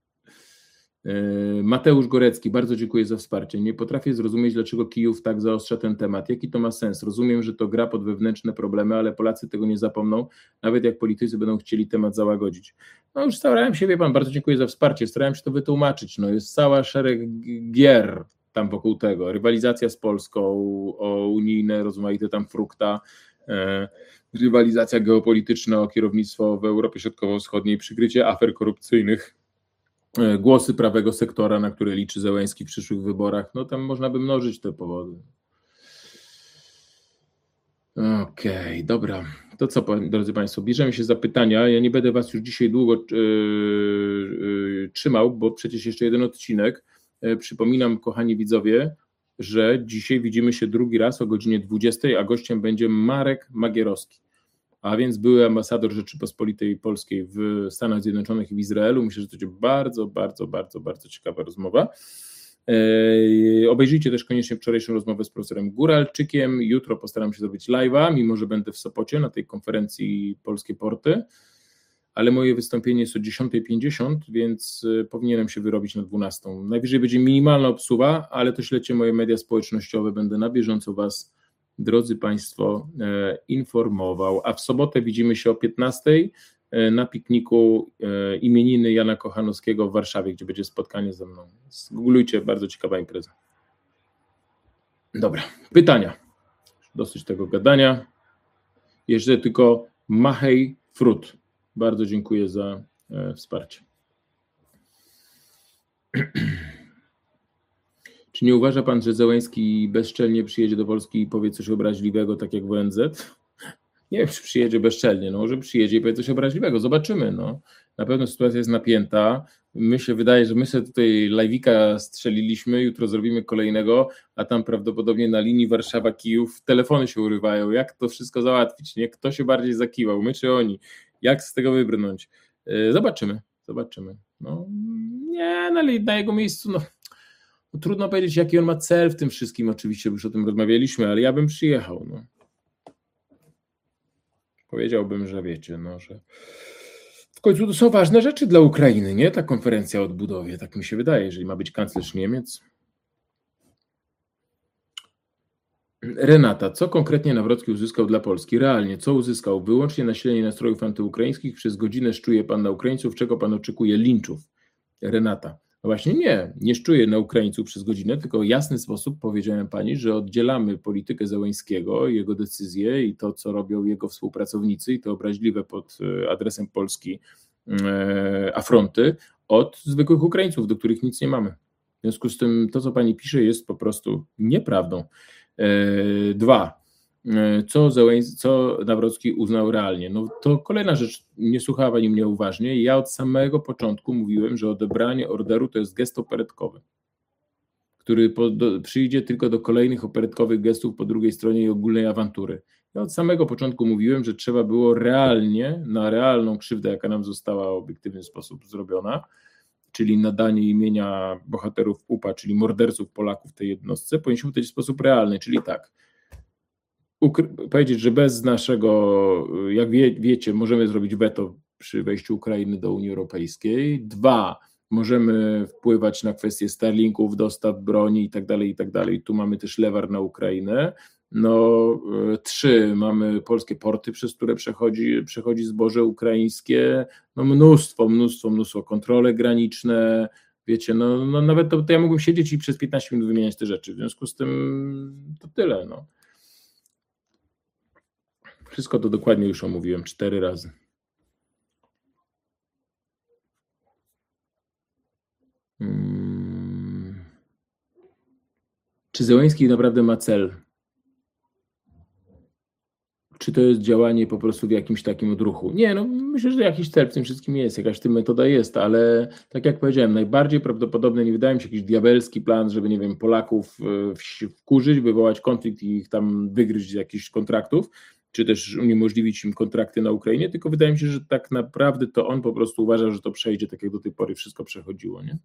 Mateusz Gorecki, bardzo dziękuję za wsparcie. Nie potrafię zrozumieć, dlaczego Kijów tak zaostrza ten temat. Jaki to ma sens? Rozumiem, że to gra pod wewnętrzne problemy, ale Polacy tego nie zapomną, nawet jak politycy będą chcieli temat załagodzić. No już starałem się, wie pan, bardzo dziękuję za wsparcie, starałem się to wytłumaczyć. No jest cała szereg gier tam wokół tego. Rywalizacja z Polską, o unijne, rozmaite tam frukta, e, rywalizacja geopolityczna o kierownictwo w Europie Środkowo-Wschodniej, przykrycie afer korupcyjnych, głosy prawego sektora, na które liczy Zełenski w przyszłych wyborach. No tam można by mnożyć te powody. Okej, okay, dobra. To co, drodzy Państwo, bierzemy się za pytania. Ja nie będę Was już dzisiaj długo yy, yy, trzymał, bo przecież jeszcze jeden odcinek. Yy, przypominam, kochani widzowie, że dzisiaj widzimy się drugi raz o godzinie dwudziestej, a gościem będzie Marek Magierowski, a więc były ambasador Rzeczypospolitej Polskiej w Stanach Zjednoczonych i w Izraelu. Myślę, że to będzie bardzo, bardzo, bardzo, bardzo ciekawa rozmowa. Eee, obejrzyjcie też koniecznie wczorajszą rozmowę z profesorem Góralczykiem. Jutro postaram się zrobić live'a, mimo że będę w Sopocie na tej konferencji Polskie Porty, ale moje wystąpienie jest o dziesiąta pięćdziesiąt, więc powinienem się wyrobić na dwunastą. Najwyżej będzie minimalna obsługa, ale to śledźcie moje media społecznościowe, będę na bieżąco Was, drodzy Państwo, e, informował. A w sobotę widzimy się o piętnastej na pikniku imieniny Jana Kochanowskiego w Warszawie, gdzie będzie spotkanie ze mną. Zgooglujcie, bardzo ciekawa impreza. Dobra, pytania. Dosyć tego gadania. Jeszcze tylko Machej Frut. Bardzo dziękuję za e, wsparcie. Czy nie uważa pan, że Zełenski bezczelnie przyjedzie do Polski i powie coś obraźliwego, tak jak w O N Z? Nie wiem, czy przyjedzie bezczelnie, no może przyjedzie i powie coś obraźliwego, zobaczymy. No. Na pewno sytuacja jest napięta. My się wydaje, że my sobie tutaj live'ika strzeliliśmy, jutro zrobimy kolejnego, a tam prawdopodobnie na linii Warszawa-Kijów telefony się urywają. Jak to wszystko załatwić? Nie? Kto się bardziej zakiwał, my czy oni? Jak z tego wybrnąć? Zobaczymy, zobaczymy. No, nie, no ale na jego miejscu, no, no, trudno powiedzieć, jaki on ma cel w tym wszystkim, oczywiście, już o tym rozmawialiśmy, ale ja bym przyjechał. No. Powiedziałbym, że wiecie, no, że w końcu to są ważne rzeczy dla Ukrainy, nie? Ta konferencja o odbudowie, tak mi się wydaje, jeżeli ma być kanclerz Niemiec. Renata, co konkretnie Nawrocki uzyskał dla Polski? Realnie, co uzyskał? Wyłącznie nasilenie nastrojów antyukraińskich. Przez godzinę szczuje pan na Ukraińców. Czego pan oczekuje? Linczów. Renata. No właśnie nie, nie szczuję na Ukraińców przez godzinę, tylko w jasny sposób powiedziałem pani, że oddzielamy politykę Zełenskiego, jego decyzje i to, co robią jego współpracownicy i te obraźliwe pod adresem Polski afronty od zwykłych Ukraińców, do których nic nie mamy. W związku z tym to, co pani pisze, jest po prostu nieprawdą. Dwa. Co, Zełęs- co Nawrocki uznał realnie? No to kolejna rzecz, nie słuchała pani mnie uważnie. Ja od samego początku mówiłem, że odebranie orderu to jest gest operetkowy, który po, do, przyjdzie tylko do kolejnych operetkowych gestów po drugiej stronie i ogólnej awantury. Ja od samego początku mówiłem, że trzeba było realnie, na realną krzywdę, jaka nam została w obiektywny sposób zrobiona, czyli nadanie imienia bohaterów U P A, czyli morderców Polaków tej jednostce, powinniśmy powiedzieć w sposób realny, czyli tak, ukry- powiedzieć, że bez naszego, jak wie, wiecie, możemy zrobić weto przy wejściu Ukrainy do Unii Europejskiej. Dwa, możemy wpływać na kwestie Starlinków, dostaw broni i tak dalej, i tak dalej. Tu mamy też lewar na Ukrainę. No, trzy, mamy polskie porty, przez które przechodzi, przechodzi zboże ukraińskie, no mnóstwo, mnóstwo, mnóstwo, kontrole graniczne, wiecie, no, no nawet to, to ja mógłbym siedzieć i przez piętnaście minut wymieniać te rzeczy, w związku z tym to tyle, no. Wszystko to dokładnie już omówiłem cztery razy. Hmm. Czy Zełenski naprawdę ma cel? Czy to jest działanie po prostu w jakimś takim odruchu? Nie, no myślę, że jakiś cel w tym wszystkim jest, jakaś w tym metoda jest, ale tak jak powiedziałem, najbardziej prawdopodobne, nie wydaje mi się jakiś diabelski plan, żeby, nie wiem, Polaków wkurzyć, wywołać konflikt i ich tam wygryźć z jakichś kontraktów, czy też uniemożliwić im kontrakty na Ukrainie, tylko wydaje mi się, że tak naprawdę to on po prostu uważa, że to przejdzie tak jak do tej pory wszystko przechodziło, nie?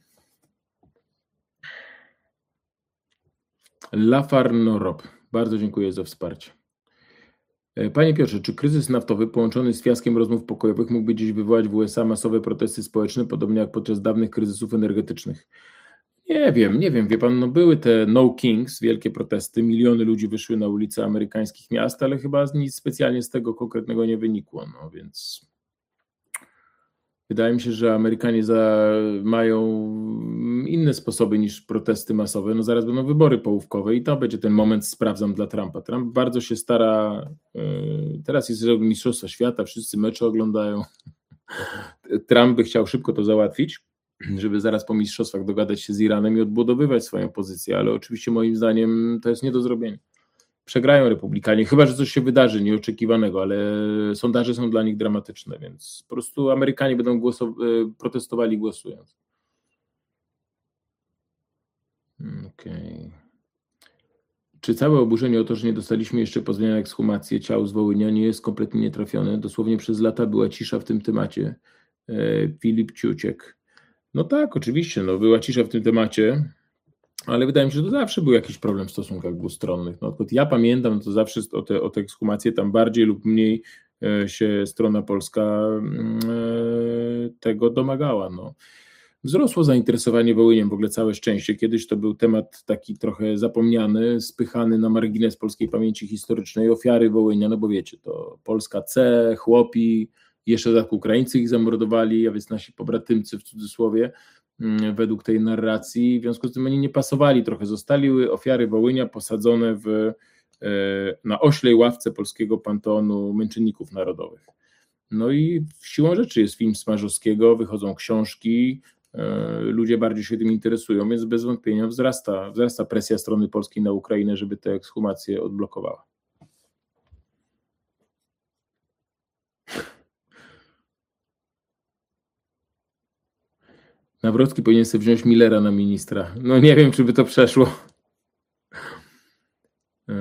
Lafarnorop, bardzo dziękuję za wsparcie. Panie Piotrze, czy kryzys naftowy połączony z fiaskiem rozmów pokojowych mógłby gdzieś wywołać w U S A masowe protesty społeczne, podobnie jak podczas dawnych kryzysów energetycznych? Nie wiem, nie wiem, wie pan, no były te No Kings, wielkie protesty, miliony ludzi wyszły na ulice amerykańskich miast, ale chyba nic specjalnie z tego konkretnego nie wynikło, no więc wydaje mi się, że Amerykanie za, mają inne sposoby niż protesty masowe. No zaraz będą wybory połówkowe i to będzie ten moment, sprawdzam, dla Trumpa. Trump bardzo się stara, yy, teraz jest Mistrzostwa Świata, wszyscy mecze oglądają. Trump by chciał szybko to załatwić, żeby zaraz po mistrzostwach dogadać się z Iranem i odbudowywać swoją pozycję, ale oczywiście moim zdaniem to jest nie do zrobienia. Przegrają Republikanie, chyba że coś się wydarzy nieoczekiwanego, ale sondaże są dla nich dramatyczne, więc po prostu Amerykanie będą głosow- protestowali głosując. Okej. Okay. Czy całe oburzenie o to, że nie dostaliśmy jeszcze pozwolenia na ekshumację ciał z Wołynia, nie jest kompletnie nietrafione? Dosłownie przez lata była cisza w tym temacie. Filip Ciuciek. No tak, oczywiście, no była cisza w tym temacie, ale wydaje mi się, że to zawsze był jakiś problem w stosunkach dwustronnych. No, odkąd ja pamiętam, to zawsze o te, o te ekshumacje tam bardziej lub mniej się strona polska tego domagała. No. Wzrosło zainteresowanie Wołyniem, w ogóle całe szczęście. Kiedyś to był temat taki trochę zapomniany, spychany na margines polskiej pamięci historycznej, ofiary Wołynia, no bo wiecie, to Polska C, chłopi jeszcze w dodatku Ukraińcy ich zamordowali, a więc nasi pobratymcy w cudzysłowie, według tej narracji, w związku z tym oni nie pasowali trochę, zostali ofiary Wołynia posadzone w, na oślej ławce polskiego panteonu męczenników narodowych. No i siłą rzeczy jest film Smarzowskiego, wychodzą książki, ludzie bardziej się tym interesują, więc bez wątpienia wzrasta, wzrasta presja strony polskiej na Ukrainę, żeby tę ekshumację odblokowała. Nawrocki powinien sobie wziąć Millera na ministra. No nie wiem, czy by to przeszło. Eee,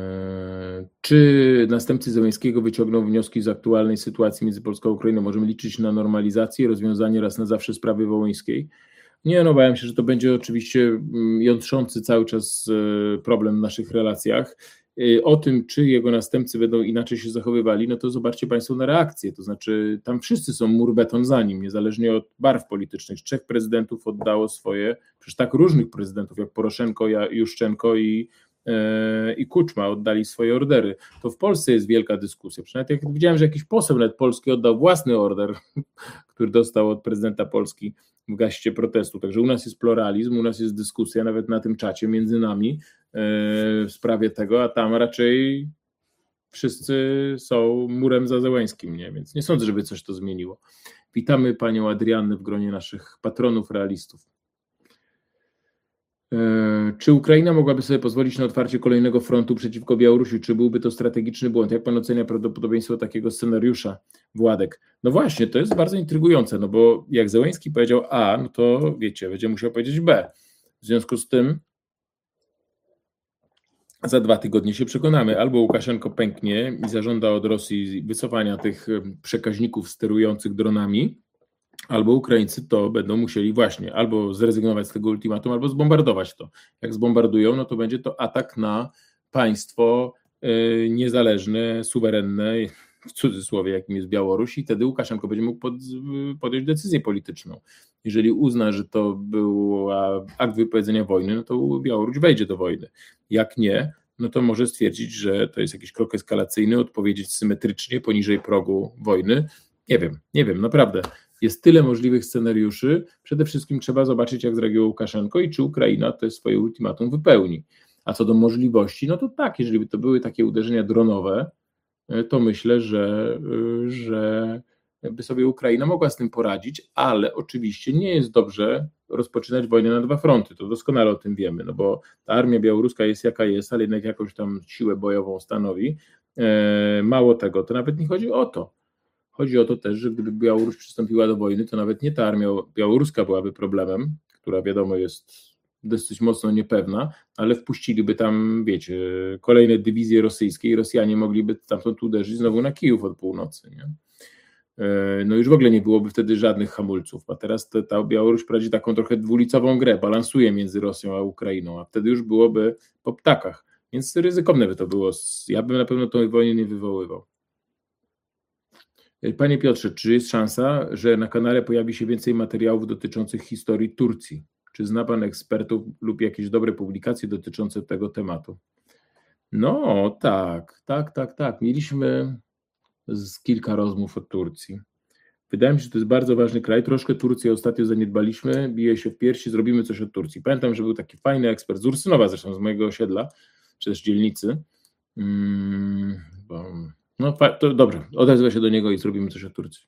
czy następcy Zełenskiego wyciągną wnioski z aktualnej sytuacji między Polską a Ukrainą? Możemy liczyć na normalizację i rozwiązanie raz na zawsze sprawy wołyńskiej? Nie, no bałem się, że to będzie oczywiście jątrzący cały czas problem w naszych relacjach. O tym, czy jego następcy będą inaczej się zachowywali, no to zobaczcie Państwo na reakcję, to znaczy tam wszyscy są mur beton za nim, niezależnie od barw politycznych. Trzech prezydentów oddało swoje, przecież tak różnych prezydentów jak Poroszenko, Juszczenko i, e, i Kuczma oddali swoje ordery. To w Polsce jest wielka dyskusja. Przynajmniej jak widziałem, że jakiś poseł nawet polski oddał własny order, który dostał od prezydenta Polski w gaście protestu. Także u nas jest pluralizm, u nas jest dyskusja nawet na tym czacie między nami w sprawie tego, a tam raczej wszyscy są murem za Zełenskim, nie? Więc nie sądzę, żeby coś to zmieniło. Witamy panią Adriannę w gronie naszych patronów realistów. Czy Ukraina mogłaby sobie pozwolić na otwarcie kolejnego frontu przeciwko Białorusi? Czy byłby to strategiczny błąd? Jak pan ocenia prawdopodobieństwo takiego scenariusza, Władek? No właśnie, to jest bardzo intrygujące, no bo jak Zełenski powiedział A, no to wiecie, będzie musiał powiedzieć B. W związku z tym za dwa tygodnie się przekonamy. Albo Łukaszenko pęknie i zażąda od Rosji wycofania tych przekaźników sterujących dronami, albo Ukraińcy to będą musieli właśnie albo zrezygnować z tego ultimatum, albo zbombardować to. Jak zbombardują, no to będzie to atak na państwo y, niezależne, suwerenne, w cudzysłowie, jakim jest Białoruś, i wtedy Łukaszenko będzie mógł pod, podjąć decyzję polityczną. Jeżeli uzna, że to był akt wypowiedzenia wojny, no to Białoruś wejdzie do wojny. Jak nie, no to może stwierdzić, że to jest jakiś krok eskalacyjny, odpowiedzieć symetrycznie poniżej progu wojny. Nie wiem, nie wiem, naprawdę. Jest tyle możliwych scenariuszy. Przede wszystkim trzeba zobaczyć, jak zareaguje Łukaszenko i czy Ukraina to swoje ultimatum wypełni. A co do możliwości, no to tak, jeżeli by to były takie uderzenia dronowe, to myślę, że, że by sobie Ukraina mogła z tym poradzić, ale oczywiście nie jest dobrze rozpoczynać wojnę na dwa fronty, to doskonale o tym wiemy, no bo ta armia białoruska jest jaka jest, ale jednak jakąś tam siłę bojową stanowi. Mało tego, to nawet nie chodzi o to. Chodzi o to też, że gdyby Białoruś przystąpiła do wojny, to nawet nie ta armia białoruska byłaby problemem, która wiadomo jest dosyć mocno niepewna, ale wpuściliby tam, wiecie, kolejne dywizje rosyjskie i Rosjanie mogliby stamtąd uderzyć znowu na Kijów od północy, nie? No już w ogóle nie byłoby wtedy żadnych hamulców, a teraz ta, ta Białoruś prowadzi taką trochę dwulicową grę, balansuje między Rosją a Ukrainą, a wtedy już byłoby po ptakach, więc ryzykowne by to było. Ja bym na pewno tej wojny nie wywoływał. Panie Piotrze, czy jest szansa, że na kanale pojawi się więcej materiałów dotyczących historii Turcji? Czy zna pan ekspertów lub jakieś dobre publikacje dotyczące tego tematu? No tak, tak, tak, tak. Mieliśmy z kilka rozmów o Turcji. Wydaje mi się, że to jest bardzo ważny kraj. Troszkę Turcję ostatnio zaniedbaliśmy, bije się w piersi, zrobimy coś od Turcji. Pamiętam, że był taki fajny ekspert z Ursynowa, zresztą z mojego osiedla, czy też dzielnicy. Hmm, bo, no to dobrze, odezwę się do niego i zrobimy coś od Turcji.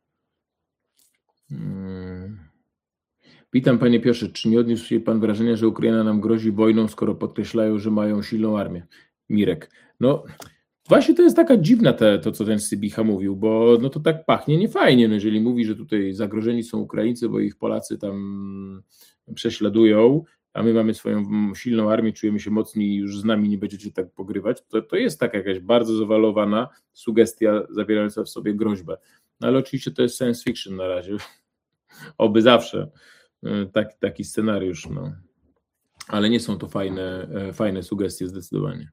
Hmm. Witam panie Piotrze, czy nie odniósł się pan wrażenia, że Ukraina nam grozi wojną, skoro podkreślają, że mają silną armię? Mirek. No właśnie to jest taka dziwna te, to, co ten Sybicha mówił, bo no to tak pachnie niefajnie, no jeżeli mówi, że tutaj zagrożeni są Ukraińcy, bo ich Polacy tam prześladują, a my mamy swoją silną armię, czujemy się mocni i już z nami nie będziecie tak pogrywać, to, to jest taka jakaś bardzo zawalowana sugestia zawierająca w sobie groźbę. No ale oczywiście to jest science fiction na razie, oby zawsze taki, taki scenariusz, no. Ale nie są to fajne, fajne sugestie zdecydowanie.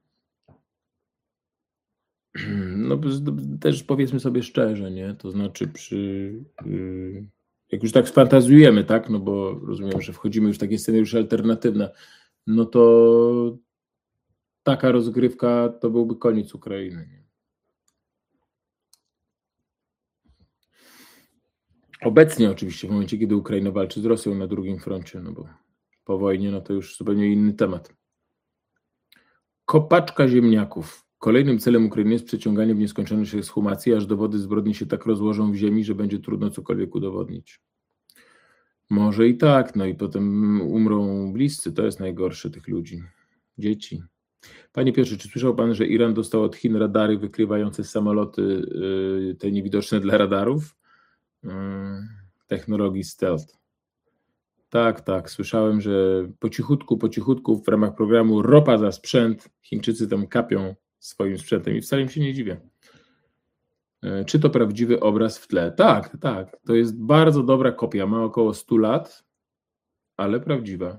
No też powiedzmy sobie szczerze, nie? To znaczy przy, jak już tak sfantazjujemy, tak? No bo rozumiem, że wchodzimy już w takie scenariusze alternatywne, no to taka rozgrywka to byłby koniec Ukrainy, nie? Obecnie oczywiście, w momencie, kiedy Ukraina walczy z Rosją na drugim froncie, no bo po wojnie, no to już zupełnie inny temat. Kopaczka ziemniaków. Kolejnym celem Ukrainy jest przeciąganie w nieskończoność ekshumacji, aż dowody zbrodni się tak rozłożą w ziemi, że będzie trudno cokolwiek udowodnić. Może i tak, no i potem umrą bliscy, to jest najgorsze tych ludzi. Dzieci. Panie Piotrze, czy słyszał Pan, że Iran dostał od Chin radary wykrywające samoloty, yy, te niewidoczne dla radarów? Yy, technologii stealth. Tak, tak, słyszałem, że po cichutku, po cichutku w ramach programu Ropa za sprzęt Chińczycy tam kapią swoim sprzętem i wcale im się nie dziwię. Yy, czy to prawdziwy obraz w tle? Tak, tak, to jest bardzo dobra kopia, ma około stu lat, ale prawdziwa.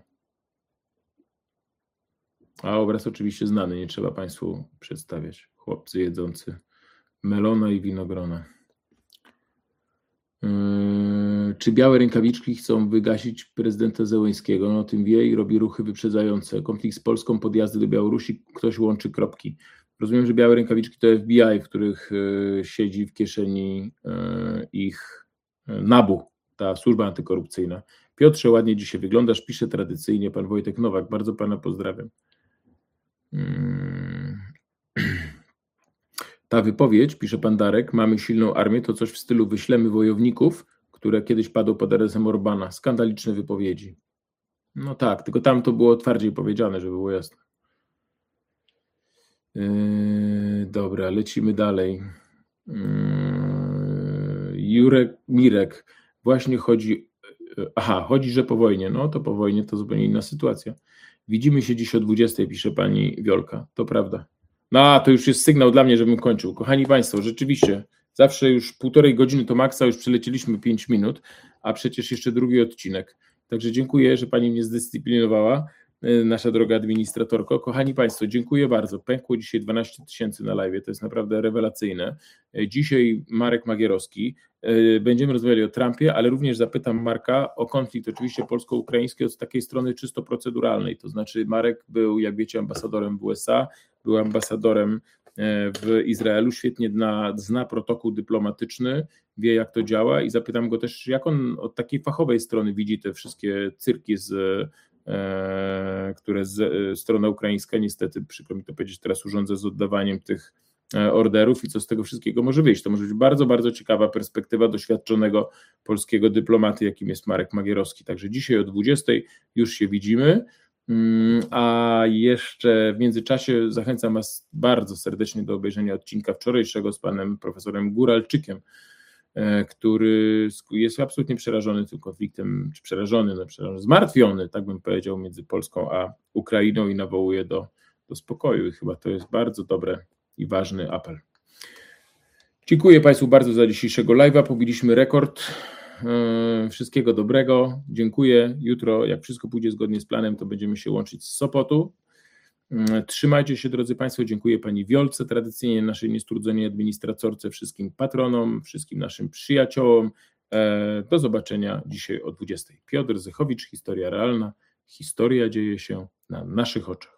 A obraz oczywiście znany, nie trzeba Państwu przedstawiać. Chłopcy jedzący melona i winogrona. Yy, czy białe rękawiczki chcą wygasić prezydenta Zełenskiego? No o tym wie i robi ruchy wyprzedzające. Konflikt z Polską, podjazdy do Białorusi, ktoś łączy kropki. Rozumiem, że białe rękawiczki to F B I, w których yy, siedzi w kieszeni yy, ich yy, NABU, ta służba antykorupcyjna. Piotrze, ładnie dzisiaj wyglądasz, pisze tradycyjnie pan Wojtek Nowak. Bardzo Pana pozdrawiam. Ta wypowiedź, pisze pan Darek, mamy silną armię, to coś w stylu wyślemy wojowników, które kiedyś padły pod adresem Orbana. Skandaliczne wypowiedzi. No tak, tylko tam to było twardziej powiedziane, żeby było jasne. Yy, dobra, lecimy dalej. Yy, Jurek Mirek, właśnie chodzi, aha, chodzi, że po wojnie. No to po wojnie to zupełnie inna sytuacja. Widzimy się dziś o dwudziestej, pisze pani Wiolka. To prawda. No, to już jest sygnał dla mnie, żebym kończył. Kochani Państwo, rzeczywiście, zawsze już półtorej godziny to maksa, już przelecieliśmy pięć minut, a przecież jeszcze drugi odcinek. Także dziękuję, że Pani mnie zdyscyplinowała, nasza droga administratorko. Kochani Państwo, dziękuję bardzo. Pękło dzisiaj dwanaście tysięcy na live, to jest naprawdę rewelacyjne. Dzisiaj Marek Magierowski. Będziemy rozmawiali o Trumpie, ale również zapytam Marka o konflikt oczywiście polsko-ukraiński od takiej strony czysto proceduralnej. To znaczy Marek był, jak wiecie, ambasadorem w U S A, był ambasadorem w Izraelu, świetnie zna, zna protokół dyplomatyczny, wie jak to działa i zapytam go też, jak on od takiej fachowej strony widzi te wszystkie cyrki, z, e, które z, e, strona ukraińska niestety, przykro mi to powiedzieć, teraz urządza z oddawaniem tych orderów i co z tego wszystkiego może wyjść. To może być bardzo, bardzo ciekawa perspektywa doświadczonego polskiego dyplomaty, jakim jest Marek Magierowski. Także dzisiaj o dwudziestej już się widzimy, a jeszcze w międzyczasie zachęcam Was bardzo serdecznie do obejrzenia odcinka wczorajszego z panem profesorem Góralczykiem, który jest absolutnie przerażony tym konfliktem, czy przerażony, no przerażony, zmartwiony, tak bym powiedział, między Polską a Ukrainą i nawołuje do, do spokoju. I chyba to jest bardzo dobre i ważny apel. Dziękuję Państwu bardzo za dzisiejszego live'a. Pobiliśmy rekord. Wszystkiego dobrego. Dziękuję. Jutro, jak wszystko pójdzie zgodnie z planem, to będziemy się łączyć z Sopotu. Trzymajcie się, drodzy Państwo. Dziękuję Pani Wiolce, tradycyjnie naszej niestrudzonej administratorce, wszystkim patronom, wszystkim naszym przyjaciołom. Do zobaczenia dzisiaj o dwudziestej. Piotr Zychowicz, Historia Realna. Historia dzieje się na naszych oczach.